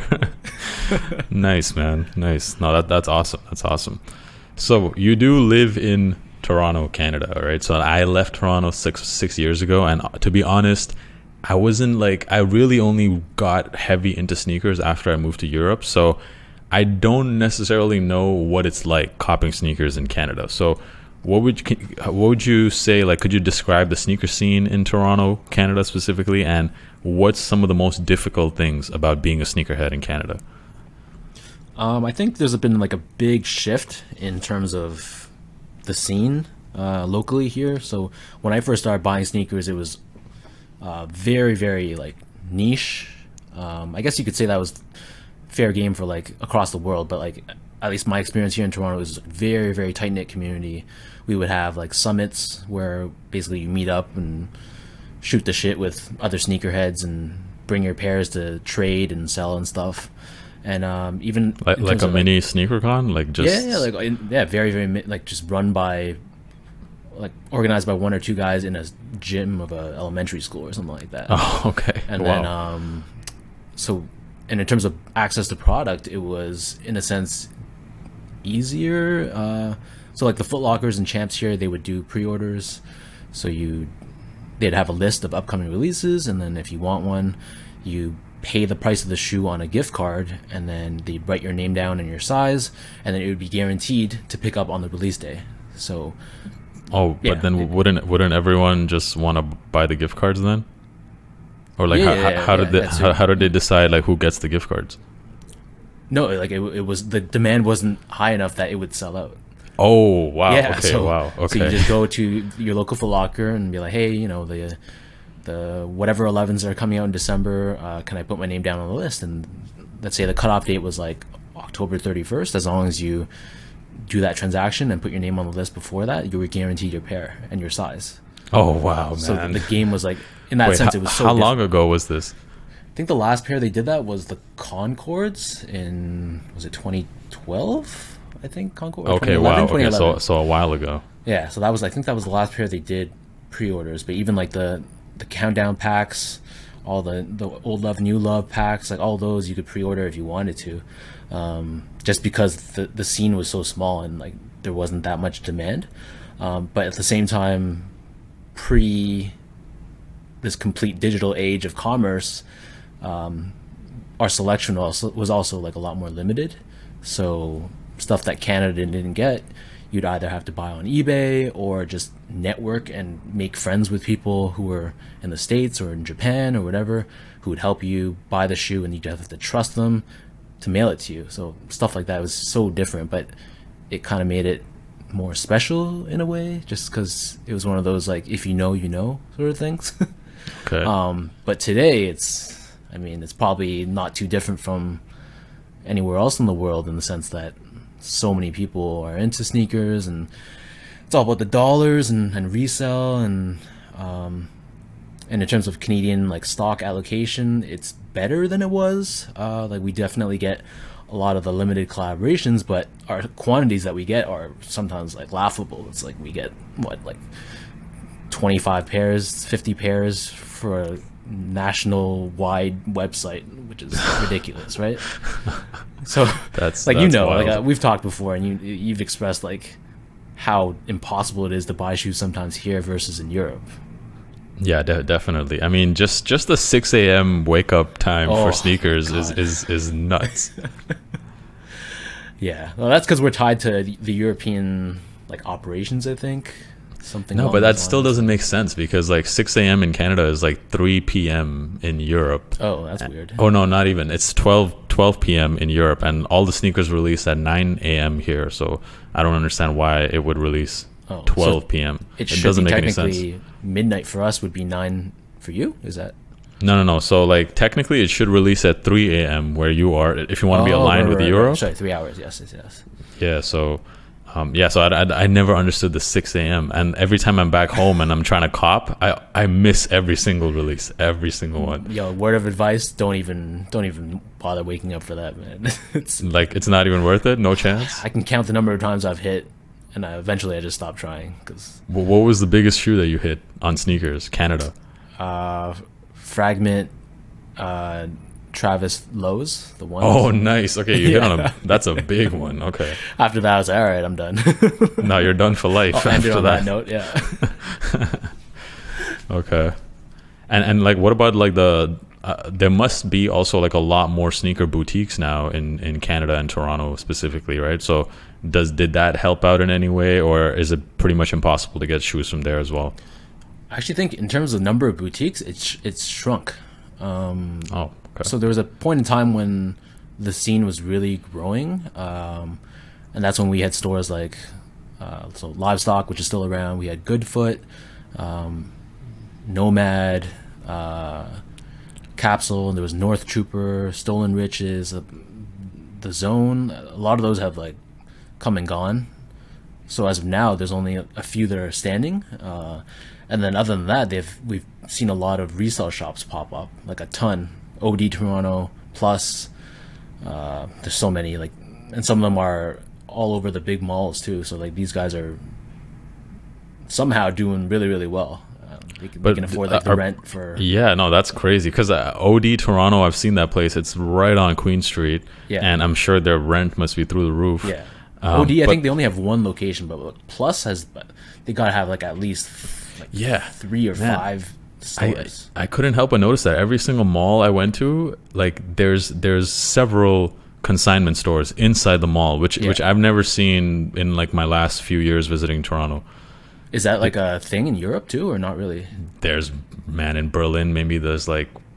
Nice, man. Nice. No, that that's awesome. That's awesome. So you do live in Toronto, Canada, right? So I left Toronto six six years ago, and to be honest, I wasn't like I really only got heavy into sneakers after I moved to Europe. So I don't necessarily know what it's like copping sneakers in Canada. So what would you, what would you say, like, could you describe the sneaker scene in Toronto, Canada specifically, and what's some of the most difficult things about being a sneakerhead in Canada? Um, I think there's been like a big shift in terms of the scene uh, locally here. So when I first started buying sneakers, it was uh, very, very like niche. Um, I guess you could say that was fair game for like across the world, but like at least my experience here in Toronto was very, very tight knit community. We would have like summits where basically you meet up and shoot the shit with other sneakerheads and bring your pairs to trade and sell and stuff. And um, even Like, in like terms a of, mini sneaker con, like just yeah, yeah, like in, yeah, very, very mi- like just run by, like organized by one or two guys in a gym of a elementary school or something like that. Oh, okay. And Wow. then um, so, and in terms of access to product, it was in a sense easier. Uh, so like the Foot Lockers and Champs here, they would do pre-orders. So you, they'd have a list of upcoming releases, and then if you want one, you pay the price of the shoe on a gift card, and then they write your name down and your size, and then it would be guaranteed to pick up on the release day. So Oh, but yeah, then it- wouldn't wouldn't everyone just want to buy the gift cards then? Or like Yeah, how, yeah, how, yeah, how yeah, did they that how, too. how did they decide like who gets the gift cards? No, like it, it was the demand wasn't high enough that it would sell out. Oh wow. Yeah, okay. so, wow. So Okay. you just go to your local Foot Locker and be like, hey, you know, the the whatever elevens are coming out in December, uh, can I put my name down on the list? And let's say the cutoff date was like October thirty-first. As long as you do that transaction and put your name on the list before that, you were guaranteed your pair and your size. oh wow, man. So the game was like, in that Wait, sense, how, it was so how different. long ago was this? I think the last pair they did that was the Concords in, was it twenty twelve? I think Concord. or Okay. Wow. twenty eleven, Okay. So twenty eleven. so a while ago. Yeah, so that was I think that was the last pair they did pre-orders. But even like the the countdown packs, all the the old love, new love packs, like all those you could pre-order if you wanted to, um, just because the the scene was so small and like there wasn't that much demand. Um, but at the same time, pre this complete digital age of commerce, um, our selection also was also like a lot more limited. So stuff that Canada didn't get, you'd either have to buy on eBay or just network and make friends with people who were in the States or in Japan or whatever, who would help you buy the shoe, and you'd have to trust them to mail it to you. So stuff like that was so different, but it kind of made it more special in a way, just because it was one of those like if you know you know sort of things. Okay. Um, but today it's, I mean, it's probably not too different from anywhere else in the world in the sense that so many people are into sneakers and it's all about the dollars and, and resell and, um, and in terms of Canadian like stock allocation, it's better than it was. Uh, like we definitely get a lot of the limited collaborations, but our quantities that we get are sometimes like laughable. It's like we get what, like twenty-five pairs, fifty pairs for a national wide website, which is ridiculous, right? So That's- like, you that's know, wild. like uh, we've talked before and you you've expressed like how impossible it is to buy shoes sometimes here versus in Europe. Yeah, de- definitely. I mean, just just the six a.m. wake up time Oh, for sneakers is, God. is is nuts. Yeah, well, that's because we're tied to the, the European like operations, I think. Something. No, along but that those still lines. doesn't make sense because like six a.m. in Canada is like three p.m. in Europe. Oh, that's weird. Oh no, not even. It's twelve p.m. in Europe, and all the sneakers release at nine a.m. here. So I don't understand why it would release Oh, so twelve p.m. It, It should doesn't be make any sense. technically midnight for us would be nine for you. Is that? No, no, no. So like technically, it should release at three a.m. where you are if you want to be Oh, aligned right, with right, Europe. right. Sorry, three hours. Yes, yes, yes. Yeah, so um, yeah, so I, I, I never understood the six a.m. and every time I'm back home and I'm trying to cop, I, I miss every single release, every single one. Yo, word of advice: don't even, don't even bother waking up for that, man. It's Like it's not even worth it, no chance. I can count the number of times I've hit, and I, eventually I just stopped trying because Wh- What was the biggest shoe that you hit on sneakers, Canada? uh, Fragment, uh, Travis Lowe's, the one. Oh, nice. Okay, you hit on Yeah. a. That's a big one. Okay, After that, I was like, all right, I'm done. now you're done for life. I'll end it after on that. that note. Yeah. Okay, and and like what about like the? Uh, there must be also like a lot more sneaker boutiques now in in Canada and Toronto specifically, right? So does did that help out in any way, or is it pretty much impossible to get shoes from there as well? I actually think in terms of number of boutiques, it's it's shrunk. Um, Oh, okay. So there was a point in time when the scene was really growing, um, and that's when we had stores like uh, so Livestock, which is still around. We had Goodfoot, um, Nomad, uh, Capsule, and there was North Trooper, Stolen Riches, uh, the Zone. A lot of those have like come and gone. So as of now, there's only a, a few that are standing. Uh, and then other than that, they've we've seen a lot of resale shops pop up, like a ton. O D Toronto, Plus. Uh, there's so many, like, and some of them are all over the big malls too. So like these guys are somehow doing really really well. Uh, they, can, they But can afford like the are- rent for. Yeah, no, that's crazy because uh, O D Toronto, I've seen that place. It's right on Queen Street, Yeah. and I'm sure their rent must be through the roof. Yeah. Um, O D, I but- think they only have one location, but like, Plus has, they gotta have like at least like Yeah, three or man. five I, stores. I couldn't help but notice that every single mall I went to, like there's there's several consignment stores inside the mall, which Yeah. which I've never seen in like my last few years visiting Toronto. Is that like a thing in Europe too, or not really? There's man in Berlin, maybe there's like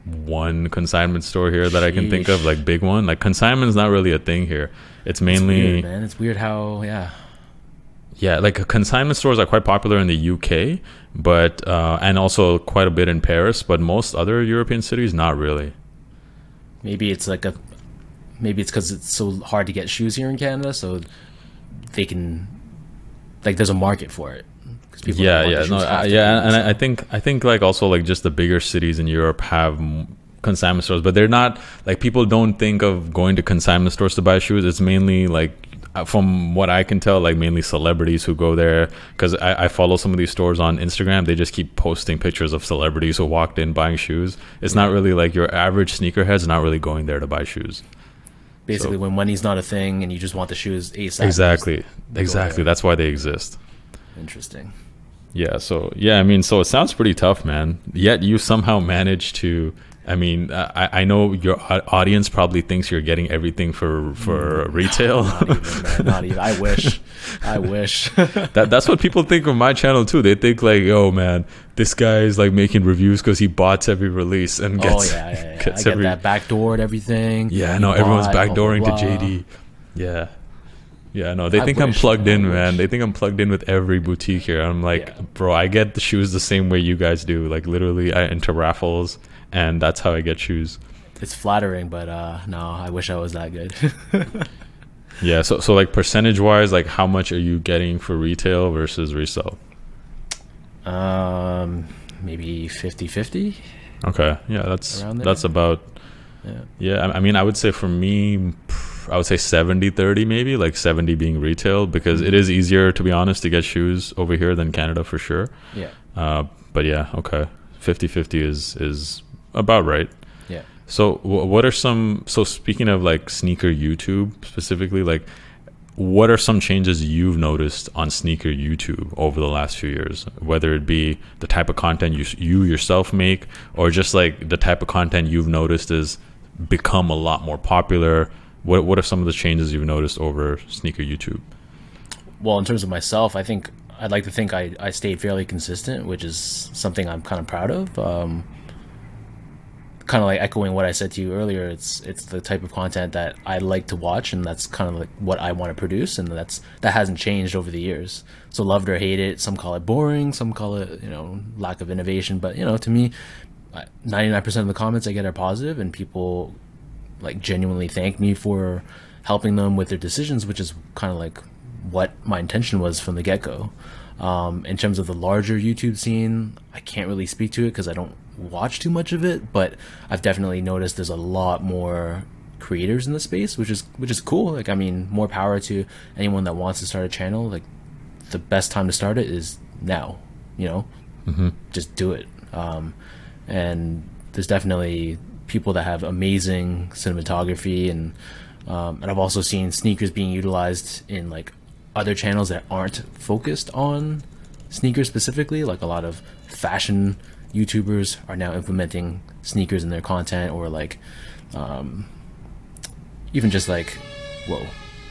one consignment store here that I can think of, Sheesh. like big one. Like consignment is not really a thing here. It's It's mainly weird, man. It's weird how yeah. yeah, like consignment stores are quite popular in the U K, but uh, and also quite a bit in Paris, but most other European cities not really. Maybe it's like a maybe it's because it's so hard to get shoes here in Canada, so they can like there's a market for it. 'Cause people Yeah, that want yeah, the no, shoes have I, to yeah, pay, and so. I I think I think like also like just the bigger cities in Europe have m- consignment stores, but they're not like people don't think of going to consignment stores to buy shoes. It's mainly like uh, from what I can tell, like mainly celebrities who go there because I, I follow some of these stores on Instagram. They just keep posting pictures of celebrities who walked in buying shoes. It's not really like your average sneakerhead's not really going there to buy shoes. Basically, So- when money's not a thing and you just want the shoes ASAP. Exactly, they go exactly. there. That's why they exist. Interesting. Yeah, so yeah, I mean, so it sounds pretty tough, man. Yet you somehow manage to. I mean, I, I know your au- audience probably thinks you're getting everything for for retail. Not even, man. Not even. I wish. I wish. that that's what people think of my channel too. They think like, oh man, this guy is like making reviews because he bots every release and oh gets yeah, yeah, yeah. gets I get every. that backdoored everything. Yeah, you no, everyone's bought, blah, backdooring blah, to J blah. D. Yeah. Yeah, no, they I think I'm wish, plugged I in, wish. man. They think I'm plugged in with every boutique here. I'm like, Yeah. bro, I get the shoes the same way you guys do. Like, literally, I enter raffles, and that's how I get shoes. It's flattering, but uh, no, I wish I was that good. Yeah, so, so like, percentage-wise, like, how much are you getting for retail versus resell? um, maybe fifty-fifty. Okay, yeah, that's Around there? that's about... Yeah. Yeah, I, I mean, I would say for me, pff, I would say seventy thirty maybe, like seventy being retail, because it is easier, to be honest, to get shoes over here than Canada for sure. Yeah. Uh, but yeah, okay. fifty-fifty is is about right. Yeah. So w- what are some, so speaking of like sneaker YouTube specifically, like what are some changes you've noticed on sneaker YouTube over the last few years? Whether it be the type of content you you yourself make, or just like the type of content you've noticed is become a lot more popular. What what are some of the changes you've noticed over sneaker YouTube? Well, in terms of myself, I think I'd like to think I, I stayed fairly consistent, which is something I'm kind of proud of. Um, kind of like echoing what I said to you earlier. It's it's the type of content that I like to watch, and that's kind of like what I want to produce, and that's that hasn't changed over the years. So loved or hate it, some call it boring, some call it, you know, lack of innovation. But you know, to me, ninety-nine percent of the comments I get are positive, and people like genuinely thank me for helping them with their decisions, which is kind of like what my intention was from the get-go. Um, in terms of the larger YouTube scene, I can't really speak to it because I don't watch too much of it, but I've definitely noticed there's a lot more creators in the space, which is which is cool. Like, I mean, more power to anyone that wants to start a channel. Like, the best time to start it is now, you know? Mm-hmm. Just do it. Um, and there's definitely people that have amazing cinematography, and um, and I've also seen sneakers being utilized in like other channels that aren't focused on sneakers specifically. Like, a lot of fashion YouTubers are now implementing sneakers in their content, or like um, even just like, whoa,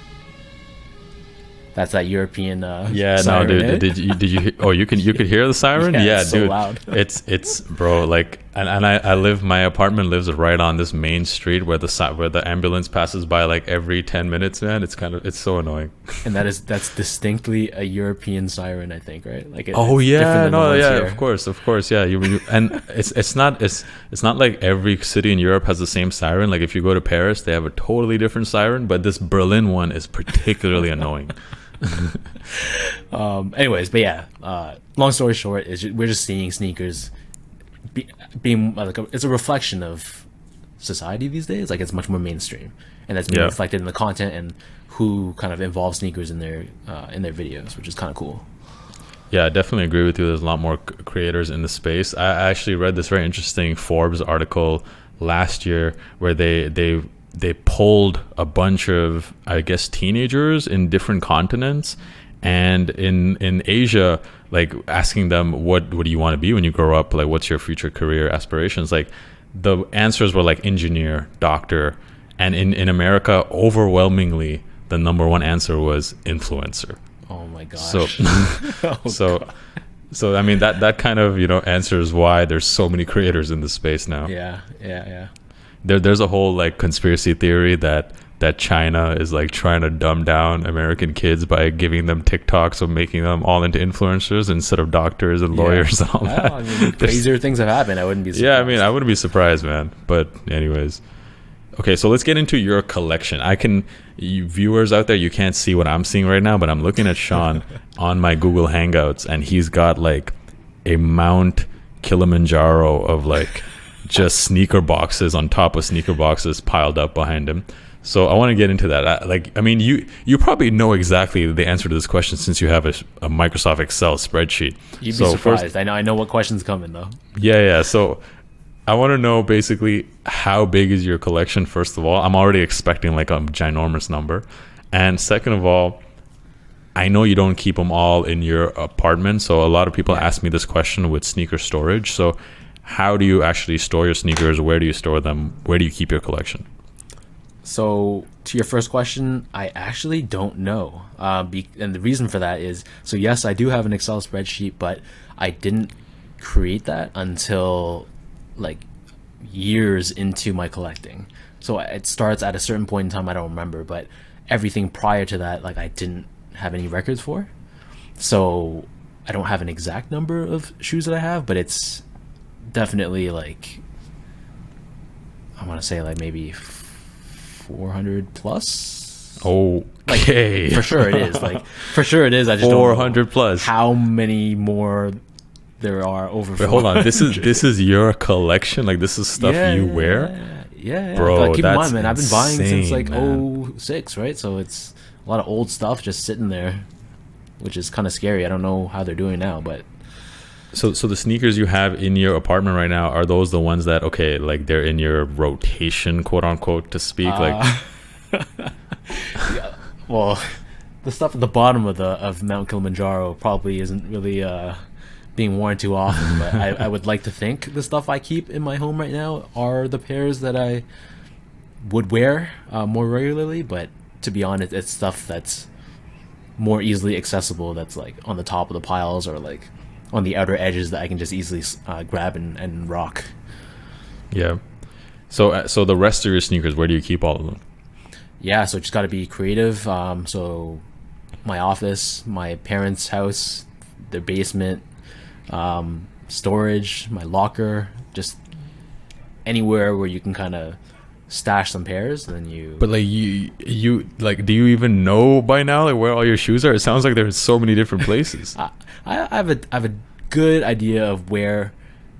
that's that European uh, Yeah, siren, no, dude. eh? Did you did you? he- Oh, you can you could hear the siren. Yeah, Yeah, it's so dude. loud. It's it's bro. Like, and, and I, I live. My apartment lives right on this main street where the si- where the ambulance passes by like every ten minutes. Man, it's kind of it's so annoying. And that is that's distinctly a European siren, I think, right? Like, it, Oh it's yeah, different than the no, ones yeah, here. of course, of course, yeah. You, you and it's it's not it's it's not like every city in Europe has the same siren. Like if you go to Paris, they have a totally different siren, but this Berlin one is particularly annoying. Um, anyways, but yeah, uh, long story short, is ju- we're just seeing sneakers be, being uh, like a, it's a reflection of society these days. Like, it's much more mainstream, and that's being Yeah. reflected in the content and who kind of involve sneakers in their uh, in their videos, which is kind of cool. Yeah, I definitely agree with you. There's a lot more c- creators in the space. I I actually read this very interesting Forbes article last year where they they they polled a bunch of, I guess, teenagers in different continents, and in in Asia, like asking them what what do you want to be when you grow up? Like, what's your future career aspirations? Like, the answers were like engineer, doctor, and in in America, overwhelmingly, the number one answer was influencer. Oh my gosh! So, Oh, so, God. So I mean that that kind of, you know, answers why there's so many creators in the space now. Yeah, yeah, yeah. There there's a whole like conspiracy theory that that China is like trying to dumb down American kids by giving them TikToks of making them all into influencers instead of doctors and lawyers yeah. and all Well, that. I mean, crazier things have happened. I wouldn't be surprised. Yeah, I mean, I wouldn't be surprised, man. But anyways. Okay, so let's get into your collection. I can, you viewers out there, you can't see what I'm seeing right now, but I'm looking at Sean on my Google Hangouts, and he's got like a Mount Kilimanjaro of like just sneaker boxes on top of sneaker boxes piled up behind him. So I want to get into that. I, like, I mean, you you probably know exactly the answer to this question since you have a, a Microsoft Excel spreadsheet. You'd so be surprised. First, I know. I know what questions coming though. yeah, yeah. So I want to know basically how big is your collection. First of all, I'm already expecting like a ginormous number, and second of all, I know you don't keep them all in your apartment. So a lot of people Yeah. ask me this question with sneaker storage. So how do you actually store your sneakers? Where do you store them? Where do you keep your collection? So to your first question, I actually don't know. Uh, be- and the reason for that is, so yes, I do have an Excel spreadsheet, but I didn't create that until like years into my collecting. So it starts at a certain point in time, I don't remember, but everything prior to that, like I didn't have any records for. So I don't have an exact number of shoes that I have, but it's definitely like, I want to say like maybe four hundred plus. Okay. For sure it is. Like for sure it is. I just don't know four hundred plus. how many more there are over. Wait, hold on. This is this is your collection? Like this is stuff Yeah, you yeah, wear? Yeah, yeah. yeah. Bro, Like, keep in that's mind, man, I've been buying since insane, like man. oh six, right? So it's a lot of old stuff just sitting there, which is kind of scary. I don't know how they're doing now, but So so the sneakers you have in your apartment right now, are those the ones that, okay, like they're in your rotation, quote unquote, to speak? Uh, like yeah, well, the stuff at the bottom of the of Mount Kilimanjaro probably isn't really uh, being worn too often. But I, I would like to think the stuff I keep in my home right now are the pairs that I would wear uh, more regularly. But to be honest, it's stuff that's more easily accessible. That's like on the top of the piles or like on the outer edges that I can just easily uh, grab and, and rock. yeah. So uh, so the rest of your sneakers, where do you keep all of them? Yeah, so just got to be creative. Um, so my office, my parents' house, their basement, um, storage, my locker, just anywhere where you can kind of stash some pairs. Then you. But like you you like, do you even know by now like where all your shoes are? It sounds like there's so many different places. I, I have a I have a good idea of where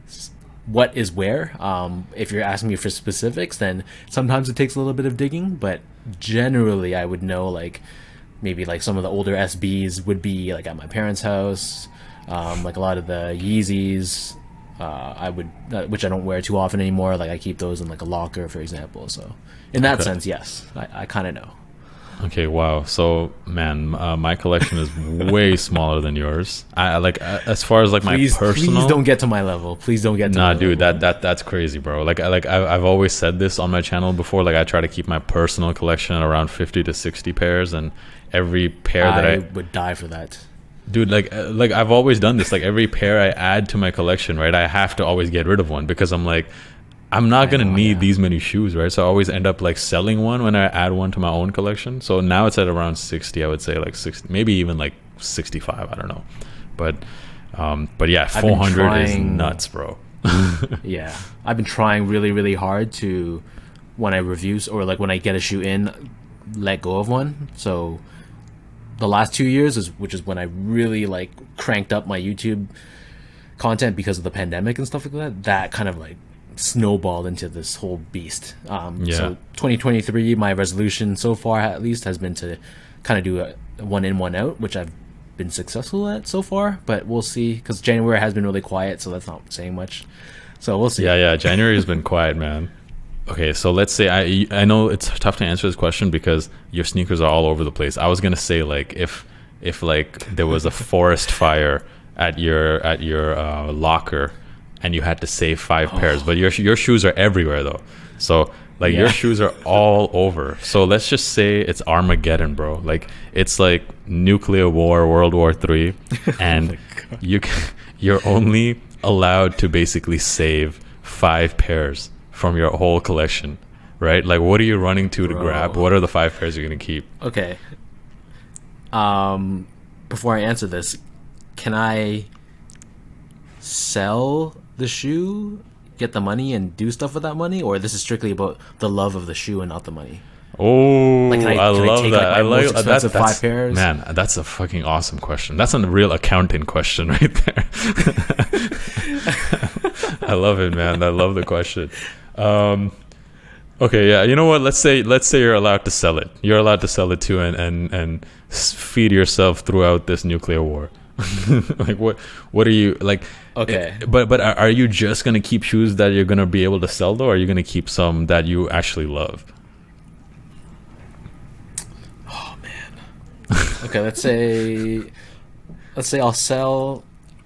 what is where. Um, if you're asking me for specifics, then sometimes it takes a little bit of digging, but generally I would know like maybe like some of the older S Bs would be like at my parents' house. Um, like a lot of the Yeezys, uh, I would uh, which I don't wear too often anymore. Like I keep those in like a locker, for example. So in that Okay. sense, yes, I, I kind of know. Okay, wow. So, man, uh, my collection is way smaller than yours. I I like uh, as far as like Please, my personal. please don't get to my level. Please don't get to Nah, my dude, level. that that that's crazy, bro. Like, I like I, I've always said this on my channel before. Like, I try to keep my personal collection at around fifty to sixty pairs, and every pair that I I, would die for that. dude, like, uh, like I've always done this. Like, every pair I add to my collection, right, I have to always get rid of one because I'm like, I'm not gonna know, need yeah. these many shoes, right? So I always end up like selling one when I add one to my own collection. So now it's at around sixty, I would say, like sixty, maybe even like sixty-five. I don't know, but um, but yeah, I've been four hundred is trying- nuts, bro. Yeah, I've been trying really, really hard to, when I review or like when I get a shoe in, let go of one. So the last two years is, which is when I really like cranked up my YouTube content because of the pandemic and stuff like that. That kind of like snowballed into this whole beast. Um, Yeah. So twenty twenty-three, my resolution so far at least has been to kind of do a one in, one out, which I've been successful at so far. But we'll see, because January has been really quiet, so that's not saying much. So we'll see. Yeah, yeah. January has been quiet, man. Okay, so let's say I I know it's tough to answer this question because your sneakers are all over the place. I was gonna say like if if like there was a forest fire at your at your uh, locker and you had to save five pairs, but your your shoes are everywhere though. So like your Yeah. shoes are all over. So let's just say it's Armageddon, bro. Like it's like nuclear war, World War Three, and you can, you're only allowed to basically save five pairs from your whole collection, right? Like, what are you running to to Bro. grab? What are the five pairs you're gonna keep? Okay. Um, before I answer this, can I sell the shoe, get the money, and do stuff with that money, or this is strictly about the love of the shoe and not the money? Oh, Like, can I- I, can I love take, that. like, my I like most that. expensive That's, five pairs? Man, that's a fucking awesome question. That's a real accountant question right there. I love it, man. I love the question. Um, okay, yeah. You know what? Let's say let's say you're allowed to sell it. You're allowed to sell it too, and and and s- feed yourself throughout this nuclear war. Like, what what are you like? Okay. eh, But but are are you just gonna keep shoes that you're gonna be able to sell, though? Or are you gonna keep some that you actually love? Okay, let's say let's say I'll sell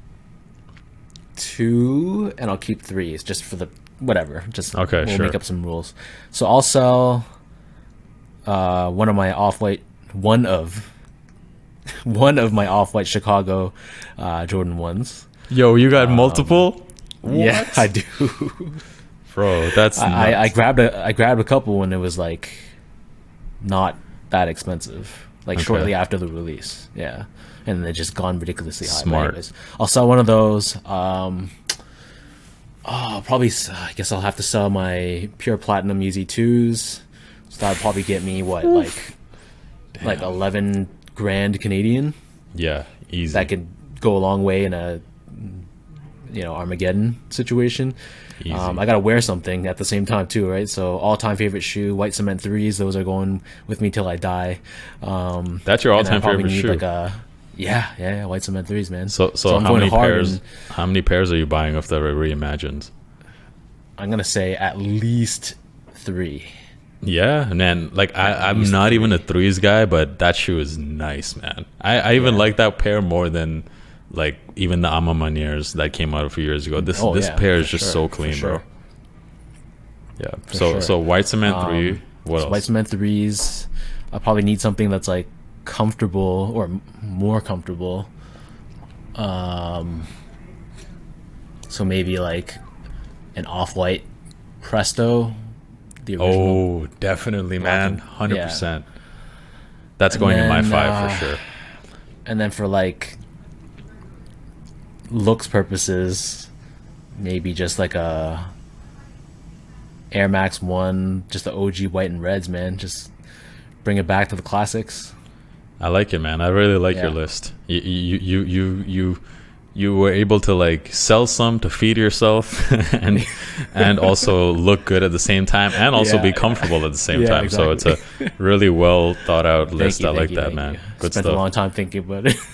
two and I'll keep three. It's just for the whatever. Just Okay, we'll sure. make up some rules. So I'll sell uh, one of my off-white, one of one of my off-white Chicago uh, Jordan ones. Yo, you got multiple? Yeah, I do. Bro, that's I, I, I nuts. grabbed a I grabbed a couple when it was like not that expensive, like Okay. shortly after the release. Yeah, and they're just gone ridiculously high. But Smart. anyways, I'll sell one of those. Um, oh, probably. s- I guess I'll have to sell my pure platinum Yeezy twos. So that'll probably get me what like like eleven grand Canadian. Yeah, easy. That could go a long way in a you know Armageddon situation. Easy. Um, I gotta wear something at the same time too, right? So all-time favorite shoe, white cement threes. Those are going with me till I die. Um, That's your and I all-time probably favorite need, shoe. Like a, yeah, yeah, yeah, white cement threes, man. So, so, I'm how going many hard pairs? and How many pairs are you buying of the reimagined? I'm gonna say at least three. Yeah, man. Like I, I'm least not even a threes guy, but that shoe is nice, man. I, I even Yeah. like that pair more than like even the Ama Maniers that came out a few years ago. This Oh, this yeah, pair is for just sure, so for clean, sure. bro. Yeah. So sure. so white cement Um, three. What So else? white cement threes. I probably need something that's like comfortable or m- more comfortable. Um, so maybe like an off-white Presto, the original. Oh, definitely, man. Black and- Hundred yeah. percent. That's And going in my then, five uh, for sure. And then for like looks purposes, maybe just like a Air Max One, just the O G white and reds, man. Just bring it back to the classics. I like it, man. I really like your Yeah. list. You you you you you you were able to like sell some to feed yourself and and also look good at the same time and also Yeah, be yeah. comfortable at the same Yeah, time. So it's a exactly. really well thought out list. Thank you, I like thank you, that, thank man. you. Good Spent stuff. a long time thinking about it.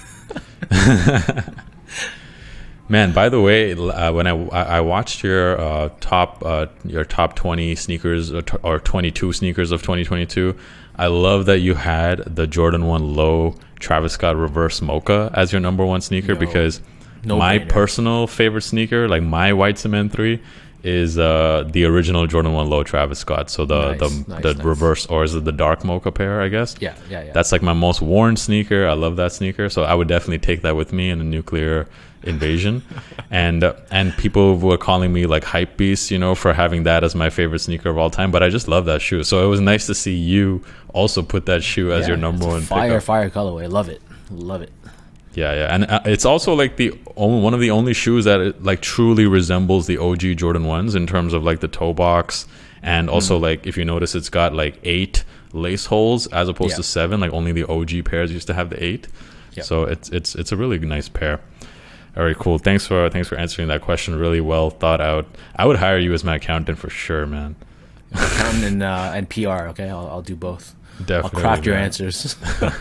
Man, by the way, l- uh, when I, I I watched your uh, top uh, your top twenty sneakers or, t- or twenty-two sneakers of twenty twenty-two, I love that you had the Jordan one Low Travis Scott Reverse Mocha as your number one sneaker Yo, because no my brainer. personal favorite sneaker, like my white cement three, is uh, the original Jordan one Low Travis Scott. So the Nice, the, nice, the nice. reverse, or is it the dark mocha pair? I guess. yeah, yeah, yeah. That's like my most worn sneaker. I love that sneaker, so I would definitely take that with me in a nuclear invasion. and uh, and people were calling me like hype beast, you know, for having that as my favorite sneaker of all time. But I just love that shoe. So it was nice to see you also put that shoe as Yeah, your number it's a one fire, pickup. fire colorway. Love it, love it. Yeah, yeah, and uh, it's also like the only, one of the only shoes that it, like truly resembles the O G Jordan ones in terms of like the toe box, and also Hmm. like if you notice, it's got like eight lace holes as opposed Yeah. to seven. Like only the O G pairs used to have the eight. Yeah. So it's it's it's a really nice pair. All right, cool. Thanks for thanks for answering that question. Really well thought out. I would hire you as my accountant for sure, man. Accountant and uh, and P R. Okay, I'll, I'll do both. Definitely. I'll craft your man. answers.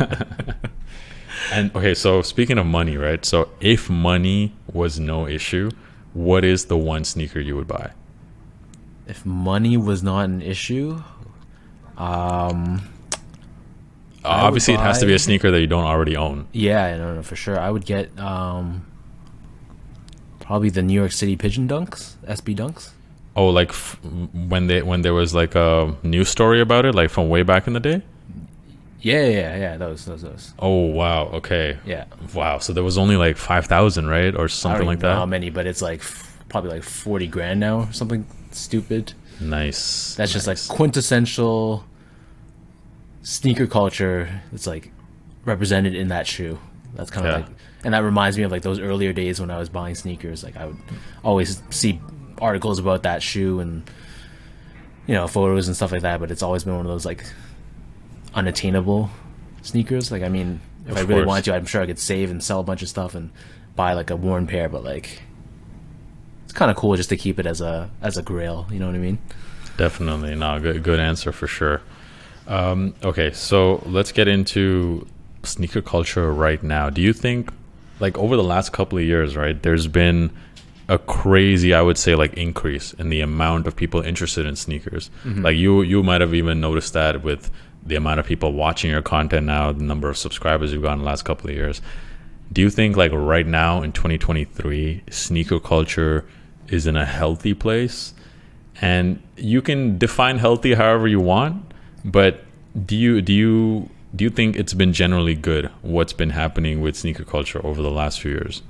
And okay, so speaking of money, right? So if money was no issue, what is the one sneaker you would buy? If money was not an issue, um, Uh, I would obviously, it has to be a buy- sneaker that you don't already own. yeah, no, no, for sure. I would get um, probably the New York City Pigeon Dunks, S B Dunks. Oh, like f- when they when there was like a news story about it, like from way back in the day. Yeah, yeah, yeah. Those, those, those. Oh wow. Okay. Yeah. Wow. So there was only like five thousand, right, or I something don't like even know how that. many, but it's like f- probably like forty grand now, or something stupid. Nice. That's just like nice. quintessential sneaker culture. It's like represented in that shoe. That's kind of Yeah. like, and that reminds me of like those earlier days when I was buying sneakers. Like I would always see articles about that shoe and you know photos and stuff like that. But it's always been one of those like unattainable sneakers. Like I mean, if Of I really course. wanted to, I'm sure I could save and sell a bunch of stuff and buy like a worn pair. But like, it's kind of cool just to keep it as a as a grail. You know what I mean? Definitely. No, good good answer for sure. Um, okay, so let's get into sneaker culture right now. Do you think, like, over the last couple of years, right, there's been a crazy, I would say, like, increase in the amount of people interested in sneakers? Like, you you might have even noticed that with the amount of people watching your content now, the number of subscribers you've got in the last couple of years. Do you think, like, right now in twenty twenty-three, sneaker culture is in a healthy place? And you can define healthy however you want, but do you do you do you think it's been generally good what's been happening with sneaker culture over the last few years?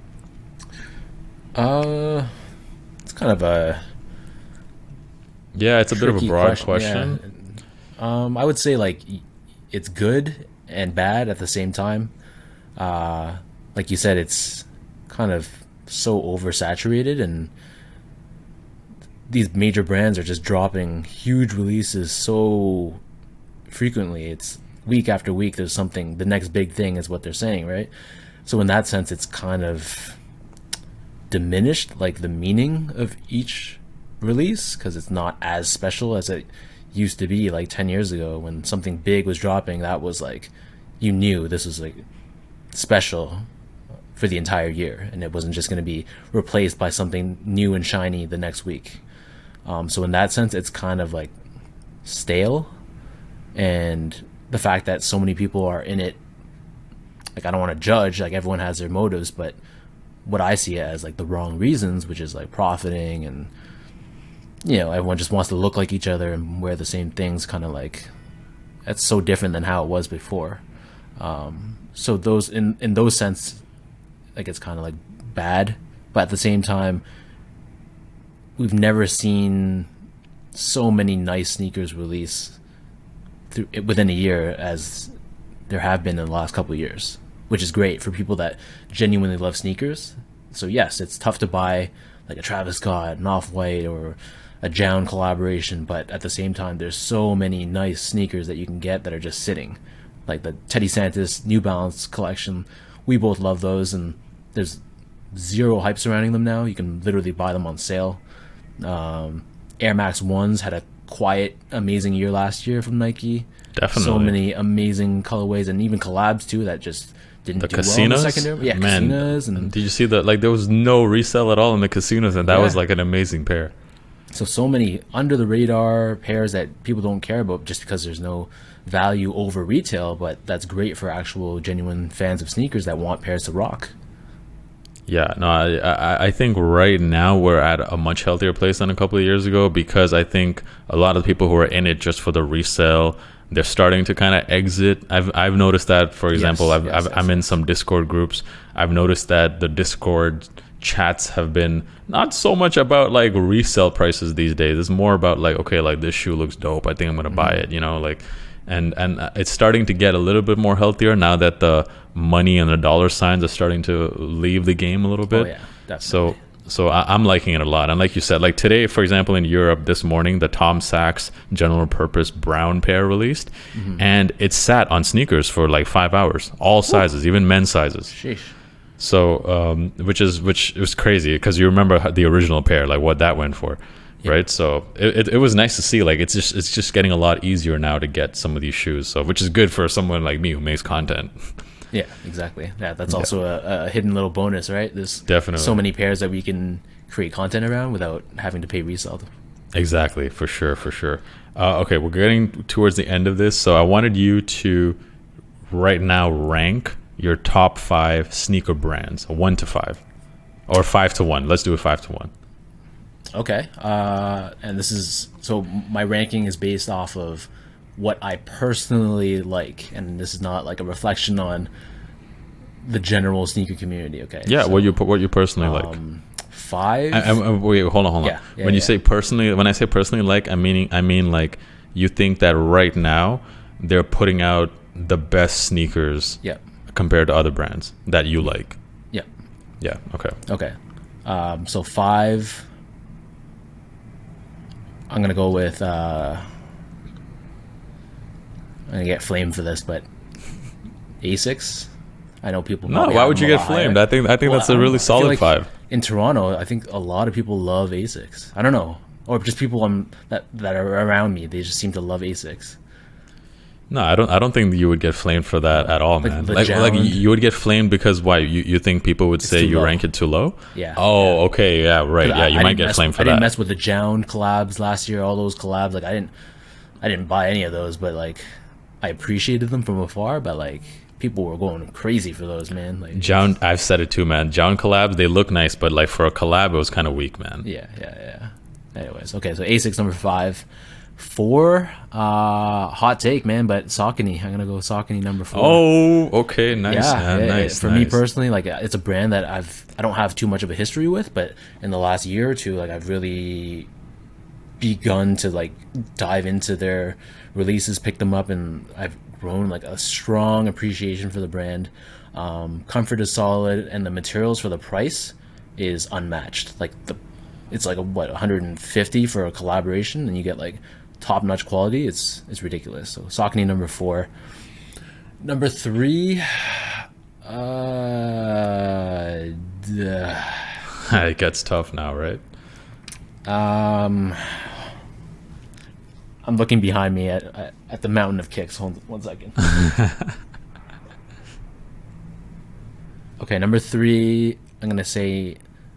Uh, it's kind of a Yeah, it's a bit of a tricky broad question. yeah. Um, I would say like y- it's good and bad at the same time. Uh, like you said, it's kind of so oversaturated, and these major brands are just dropping huge releases so frequently. It's week after week. There's something. The next big thing is what they're saying, right? So in that sense, it's kind of diminished like the meaning of each release because it's not as special as it used to be like ten years ago when something big was dropping. That was like you knew this was like special for the entire year, and it wasn't just going to be replaced by something new and shiny the next week. Um, so in that sense, it's kind of like stale, and the fact that so many people are in it, like I don't want to judge, like everyone has their motives, but what I see it as like the wrong reasons, which is like profiting, and you know everyone just wants to look like each other and wear the same things, kind of like that's so different than how it was before. Um, so those in in those sense, like it's kind of like bad, but at the same time, we've never seen so many nice sneakers release through, within a year as there have been in the last couple of years, which is great for people that genuinely love sneakers. So yes, it's tough to buy like a Travis Scott, an Off-White, or a Jown collaboration, but at the same time, there's so many nice sneakers that you can get that are just sitting. Like the Teddy Santis New Balance collection, we both love those, and there's zero hype surrounding them now. You can literally buy them on sale. Um, Air Max ones had a quiet, amazing year last year from Nike. Definitely. So many amazing colorways, and even collabs too that just didn't The do casinos, well in the secondary. Yeah, man. casinos, and Did you see that? Like there was no resale at all in the casinos, and that Yeah. was like an amazing pair. so so many under the radar pairs that people don't care about just because there's no value over retail, but that's great for actual genuine fans of sneakers that want pairs to rock. Yeah, no, I, I I think right now we're at a much healthier place than a couple of years ago, because I think a lot of the people who are in it just for the resale, they're starting to kind of exit. I've I've noticed that, for example, Yes, I've, yes, I've yes, I'm in yes. some Discord groups. I've noticed that the Discord chats have been not so much about like resale prices these days. It's more about like, okay, like this shoe looks dope, I think I'm gonna Mm-hmm. buy it, you know, like. And and it's starting to get a little bit more healthier now that the money and the dollar signs are starting to leave the game a little bit. Oh yeah, definitely. So so I, I'm liking it a lot. And like you said, like today, for example, in Europe this morning, the Tom Sachs general purpose brown pair released, Mm-hmm. and it sat on sneakers for like five hours, all sizes, even men's sizes. Sheesh. So um, which is which was crazy, because you remember how- the original pair, like what that went for. Right, so it, it, it was nice to see. Like it's just it's just getting a lot easier now to get some of these shoes. So which is good for someone like me who makes content. Yeah, exactly. Yeah, that's also a, a hidden little bonus, right? There's Definitely. so many pairs that we can create content around without having to pay resale. Exactly, for sure, for sure. Uh, okay, we're getting towards the end of this, so I wanted you to right now rank your top five sneaker brands, one to five, or five to one. Let's do it five to one. Okay. Uh, and this is so my ranking is based off of what I personally like, and this is not like a reflection on the general sneaker community. Okay. Yeah, so, what you what you personally like. um, Five. I, I, wait, hold on, hold on. Yeah, yeah, when you yeah. say personally, when I say personally like, I meaning I mean like you think that right now they're putting out the best sneakers Yeah. compared to other brands that you like. Yeah. Yeah. Okay. Okay. Um, so five. I'm gonna go with. Uh, I'm gonna get flamed for this, but Asics. I know people. No, probably why have would you them a get lot flamed? higher. I think I think Well, that's I a don't really know. I feel solid like five. In Toronto, I think a lot of people love Asics. I don't know, or just people um, that that are around me. They just seem to love Asics. No, I don't. I don't think you would get flamed for that at all, Like man. the Like, like Jound. you would get flamed because why? You you think people would say too you low. rank it too low? Yeah, Oh, yeah. okay. Yeah. Right. Yeah. I- You I might didn't get mess- flamed for I didn't that. mess with the Jound collabs last year. All those collabs, like I didn't, I didn't buy any of those, but like I appreciated them from afar. But like people were going crazy for those, man. Like Jound, I've said it too, man. Jound collabs, they look nice, but like for a collab, it was kind of weak, man. yeah, yeah, yeah. Anyways, okay, so Asics number five. Four, uh, hot take, man, but Saucony. I'm gonna go Saucony number four. Oh, okay, nice, yeah, man, yeah, yeah. nice. For me nice. personally, like it's a brand that I've I don't have too much of a history with, but in the last year or two, like I've really begun to like dive into their releases, pick them up, and I've grown like a strong appreciation for the brand. Um, comfort is solid, and the materials for the price is unmatched. Like the, it's like a, what one hundred fifty for a collaboration, and you get like top-notch quality. It's it's ridiculous. So Saucony number four. Number three, uh, duh. It gets tough now, right? um, I'm looking behind me at at, at the mountain of kicks. Hold on one second. Okay, number three, I'm gonna say,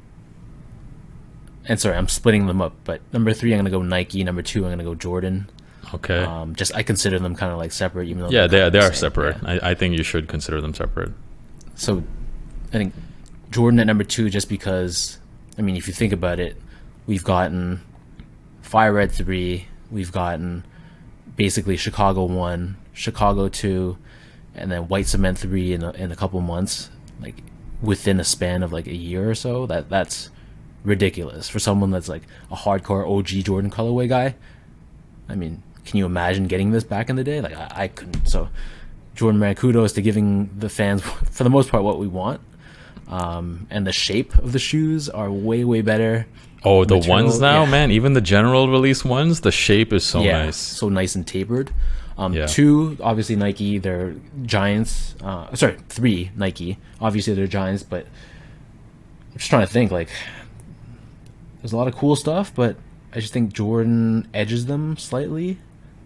and sorry, I'm splitting them up. But number three, I'm gonna go Nike. Number two, I'm gonna go Jordan. Okay. Um, just I consider them kind of like separate, even though yeah, they they're are, they kinda are the same. separate. Yeah. I, I think you should consider them separate. So I think Jordan at number two, just because, I mean, if you think about it, we've gotten Fire Red three, we've gotten basically Chicago one, Chicago two, and then White Cement three in a, in a couple months, like within a span of like a year or so. That that's ridiculous for someone that's like a hardcore O G Jordan colorway guy. I mean, can you imagine getting this back in the day? Like I, I couldn't. So Jordan, man, kudos to giving the fans, for the most part, what we want. Um, and the shape of the shoes are way, way better. Oh, the Material- ones now, yeah. man. Even the general release ones, the shape is so yeah, nice. so nice and tapered. Um, Yeah. Two, obviously Nike, they're giants. Uh, sorry, three Nike. Obviously they're giants, but I'm just trying to think. Like, there's a lot of cool stuff, but I just think Jordan edges them slightly.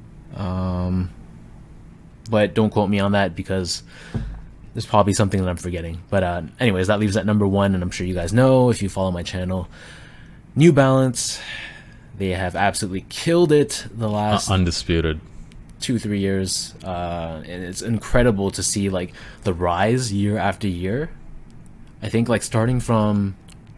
Um, but don't quote me on that because there's probably something that I'm forgetting. But uh, anyways, that leaves at number one, and I'm sure you guys know if you follow my channel. New Balance, they have absolutely killed it the Uh, last undisputed. two three years, uh, and it's incredible to see like the rise year after year. I think like starting from,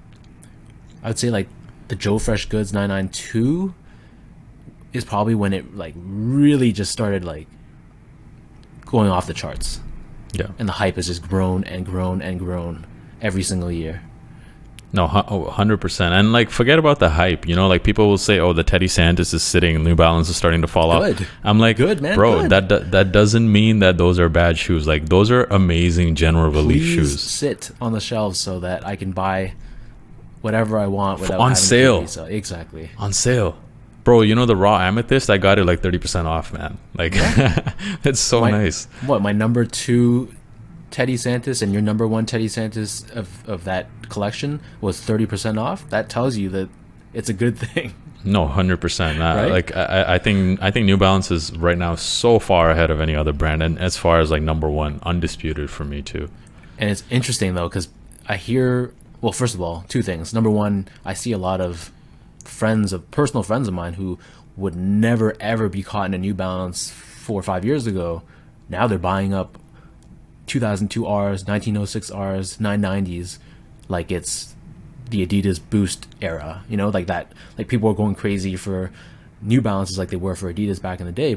I would say like the Joe Fresh Goods nine ninety-two is probably when it like really just started like going off the charts, Yeah. and the hype has just grown and grown and grown every single year. No, hu- oh, one hundred percent. And like, forget about the hype. You know, like people will say, "Oh, the Teddy Santis is sitting, New Balance is starting to fall off." Good. I'm like, Good, man, bro. good. That do- that doesn't mean that those are bad shoes. Like, those are amazing general release Please shoes sit on the shelves so that I can buy whatever I want without on having to sale. resell. Exactly. on sale, bro. You know the raw amethyst? I got it like thirty percent off, man. Like, it's so My- nice. What, my number two Teddy Santis and your number one Teddy Santis of, of that collection was thirty percent off? That tells you that it's a good thing. No, hundred percent. Right? Like, I, I think I think New Balance is right now so far ahead of any other brand, and as far as like number one, undisputed for me too. And it's interesting, though, because I hear, well, first of all, two things. Number one, I see a lot of friends of, personal friends of mine who would never, ever be caught in a New Balance four or five years ago. Now they're buying up two thousand two R's, nineteen oh six R's, nine nineties, like it's the Adidas Boost era, you know, like that. Like people are going crazy for New Balances like they were for Adidas back in the day, but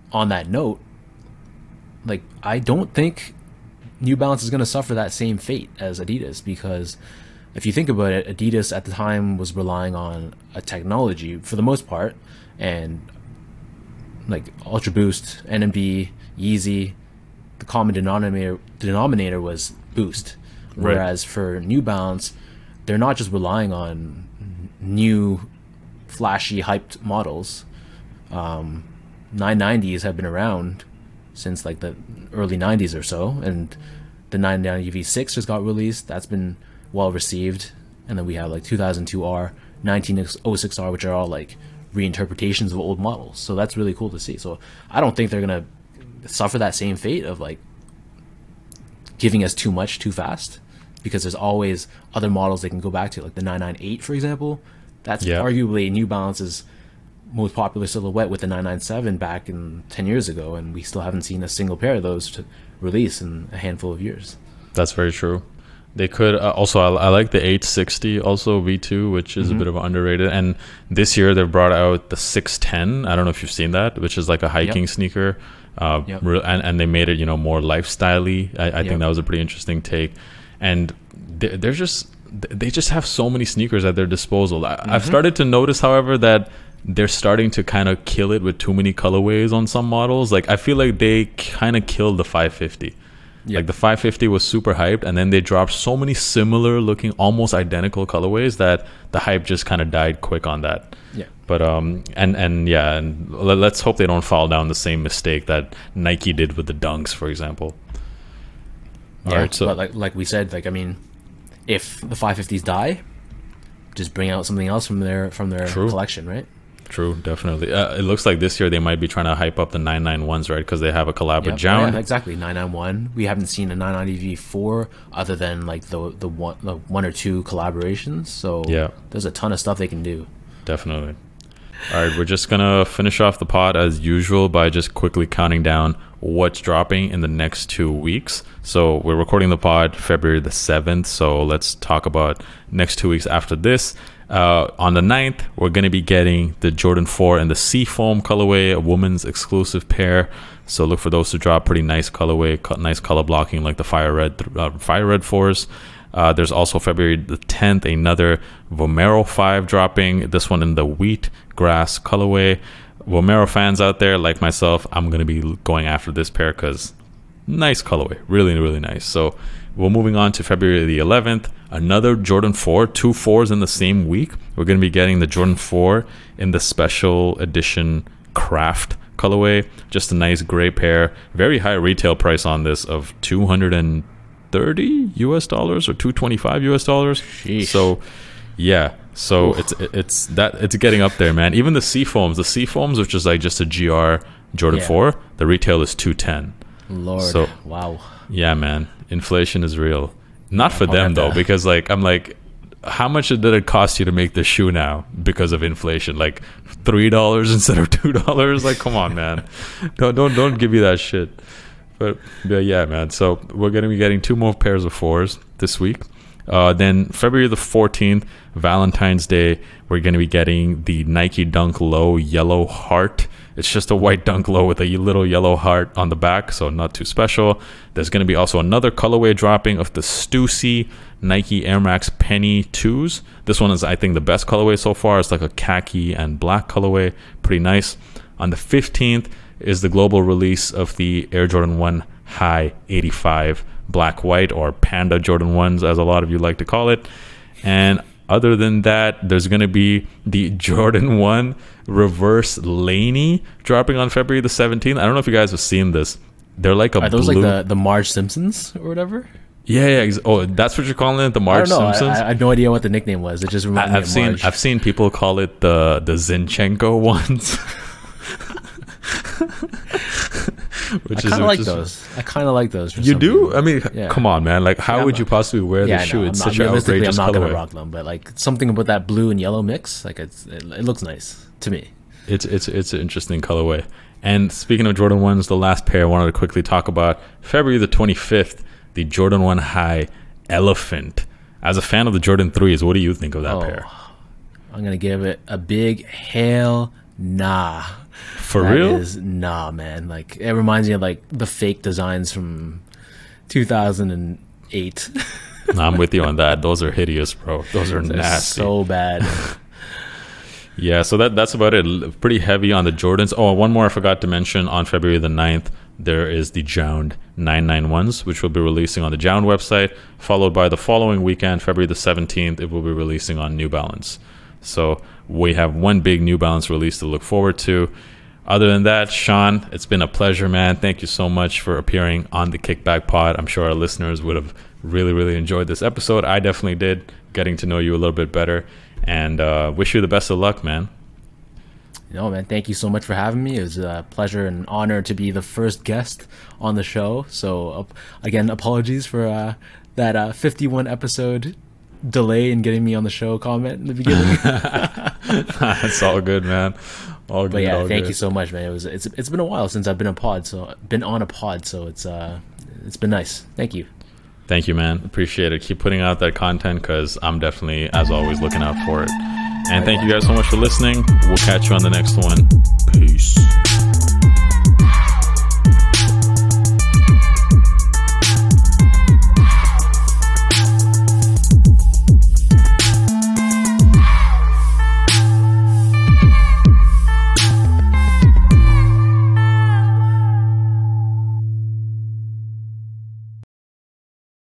on that note, like I don't think New Balance is going to suffer that same fate as Adidas, because if you think about it, Adidas at the time was relying on a technology for the most part, and like Ultra Boost, N M D, Yeezy, the common denominator denominator was Boost. Whereas right. for New Balance, they're not just relying on new, flashy, hyped models. Um, nine nineties have been around since like the early nineties or so, and the nine ninety V six just got released. That's been well received, and then we have like two thousand two R, nineteen oh six R, which are all like reinterpretations of old models. So that's really cool to see. So I don't think they're gonna suffer that same fate of like giving us too much too fast, because there's always other models they can go back to, like the nine ninety-eight, for example. That's yeah. arguably New Balance's most popular silhouette with the nine ninety-seven back in ten years ago, and we still haven't seen a single pair of those to release in a handful of years. That's very true. They could uh, also, I, I like the eight sixty also V two, which is mm-hmm. a bit of underrated. And this year they've brought out the six ten. I don't know if you've seen that, which is like a hiking yep. sneaker. Uh, yep. re- and, and they made it, you know, more lifestyle-y. I, I yep. think that was a pretty interesting take. And they, they're just, they just have so many sneakers at their disposal. I, mm-hmm. I've started to notice, however, that they're starting to kind of kill it with too many colorways on some models. Like I feel like they kind of killed the five fifty. Yep. Like the five fifty was super hyped, and then they dropped so many similar looking, almost identical colorways that the hype just kind of died quick on that. Yeah. But um and and yeah, and let's hope they don't fall down the same mistake that Nike did with the Dunks, for example. All yeah, right, so but like like we said, like I mean, if the five fifties die, just bring out something else from their from their True. collection, right? True, definitely. Uh, it looks like this year they might be trying to hype up the nine ninety-ones, right? Because they have a collab yep. with Jound. Yeah, exactly. nine ninety-one. We haven't seen a nine ninety V four other than like the the one the one or two collaborations. So yeah, there's a ton of stuff they can do. Definitely. All right, we're just gonna finish off the pod as usual by just quickly counting down what's dropping in the next two weeks. So we're recording the pod February the seventh. So let's talk about next two weeks after this. Uh, on the ninth, we're going to be getting the Jordan four and the Seafoam colorway, a woman's exclusive pair. So look for those to drop. Pretty nice colorway, co- nice color blocking like the Fire Red, uh, Fire Red fours. Uh, there's also February the tenth, another Vomero five dropping. This one in the wheat grass colorway. Vomero fans out there like myself, I'm going to be going after this pair because nice colorway, really, really nice. So we're moving on to February the eleventh. Another Jordan four, two fours in the same week. We're going to be getting the Jordan four in the special edition craft colorway. Just a nice gray pair. Very high retail price on this of two hundred thirty U S dollars or two hundred twenty-five U S dollars. Sheesh. So, yeah. So Oof. it's it's that it's getting up there, man. Even the Seafoams, the Seafoams, which is like just a G R Jordan yeah. four, the retail is two ten. Lord, so, wow. Yeah, man. Inflation is real. Not for them though, because like I'm like, how much did it cost you to make this shoe now because of inflation? Like three dollars instead of two dollars? Like, come on, man. Don't don't don't give me that shit. But, but yeah, man. So we're gonna be getting two more pairs of fours this week. Uh, then February the fourteenth, Valentine's Day, we're gonna be getting the Nike Dunk Low Yellow Heart. It's just a white Dunk Low with a little yellow heart on the back, so not too special. There's going to be also another colorway dropping of the Stussy Nike Air Max Penny twos. This one is, I think, the best colorway so far. It's like a khaki and black colorway. Pretty nice. On the fifteenth is the global release of the Air Jordan one High eighty-five Black White, or Panda Jordan ones, as a lot of you like to call it. And other than that, there's going to be the Jordan one Reverse Laney dropping on February the seventeenth. I don't know if you guys have seen this. They're like a Are those blue... like the, the Marge Simpsons or whatever? Yeah, yeah. Ex- oh, that's what you're calling it? The Marge I don't know. Simpsons? I, I have no idea what the nickname was. It just reminded I, I've me of seen, Marge. I've seen people call it the, the Zinchenko ones. Which I kind of like is, those. I kind of like those. You do? Reason. I mean, yeah. come on, man. Like, how yeah, would you possibly wear yeah, this shoe? No, it's I'm such not, an outrageous I'm not colorway. gonna rock them, but like something about that blue and yellow mix, like it's it, it looks nice to me. It's it's it's an interesting colorway. And speaking of Jordan ones, the last pair I wanted to quickly talk about, February the twenty-fifth, the Jordan one High Elephant. As a fan of the Jordan threes, what do you think of that oh, pair? I'm gonna give it a big Hail nah. For That real? is- nah, man. Like, it reminds me of like the fake designs from two thousand eight. No, I'm with you on that. Those are hideous, bro. Those are They're nasty. so bad. Yeah, so that that's about it. L- Pretty heavy on the Jordans. Oh, one more I forgot to mention. On February the ninth, there is the Jound nine ninety-ones, which will be releasing on the Jound website, followed by the following weekend, February the seventeenth, it will be releasing on New Balance. So we have one big New Balance release to look forward to. Other than that, Sean, it's been a pleasure, man. Thank you so much for appearing on the Kickback Pod. I'm sure our listeners would have really, really enjoyed this episode. I definitely did, getting to know you a little bit better. And uh, wish you the best of luck, man. No, man, thank you so much for having me. It was a pleasure and honor to be the first guest on the show. So, uh, again, apologies for uh, that uh, fifty-one episode delay in getting me on the show comment in the beginning. It's all good, man. All good. But yeah, all thank good. you so much, man. It was it's it's been a while since I've been a pod, so been on a pod, so it's uh it's been nice. Thank you. Thank you, man. Appreciate it. Keep putting out that content because I'm definitely, as always, looking out for it. And thank you guys so much for listening. We'll catch you on the next one. Peace.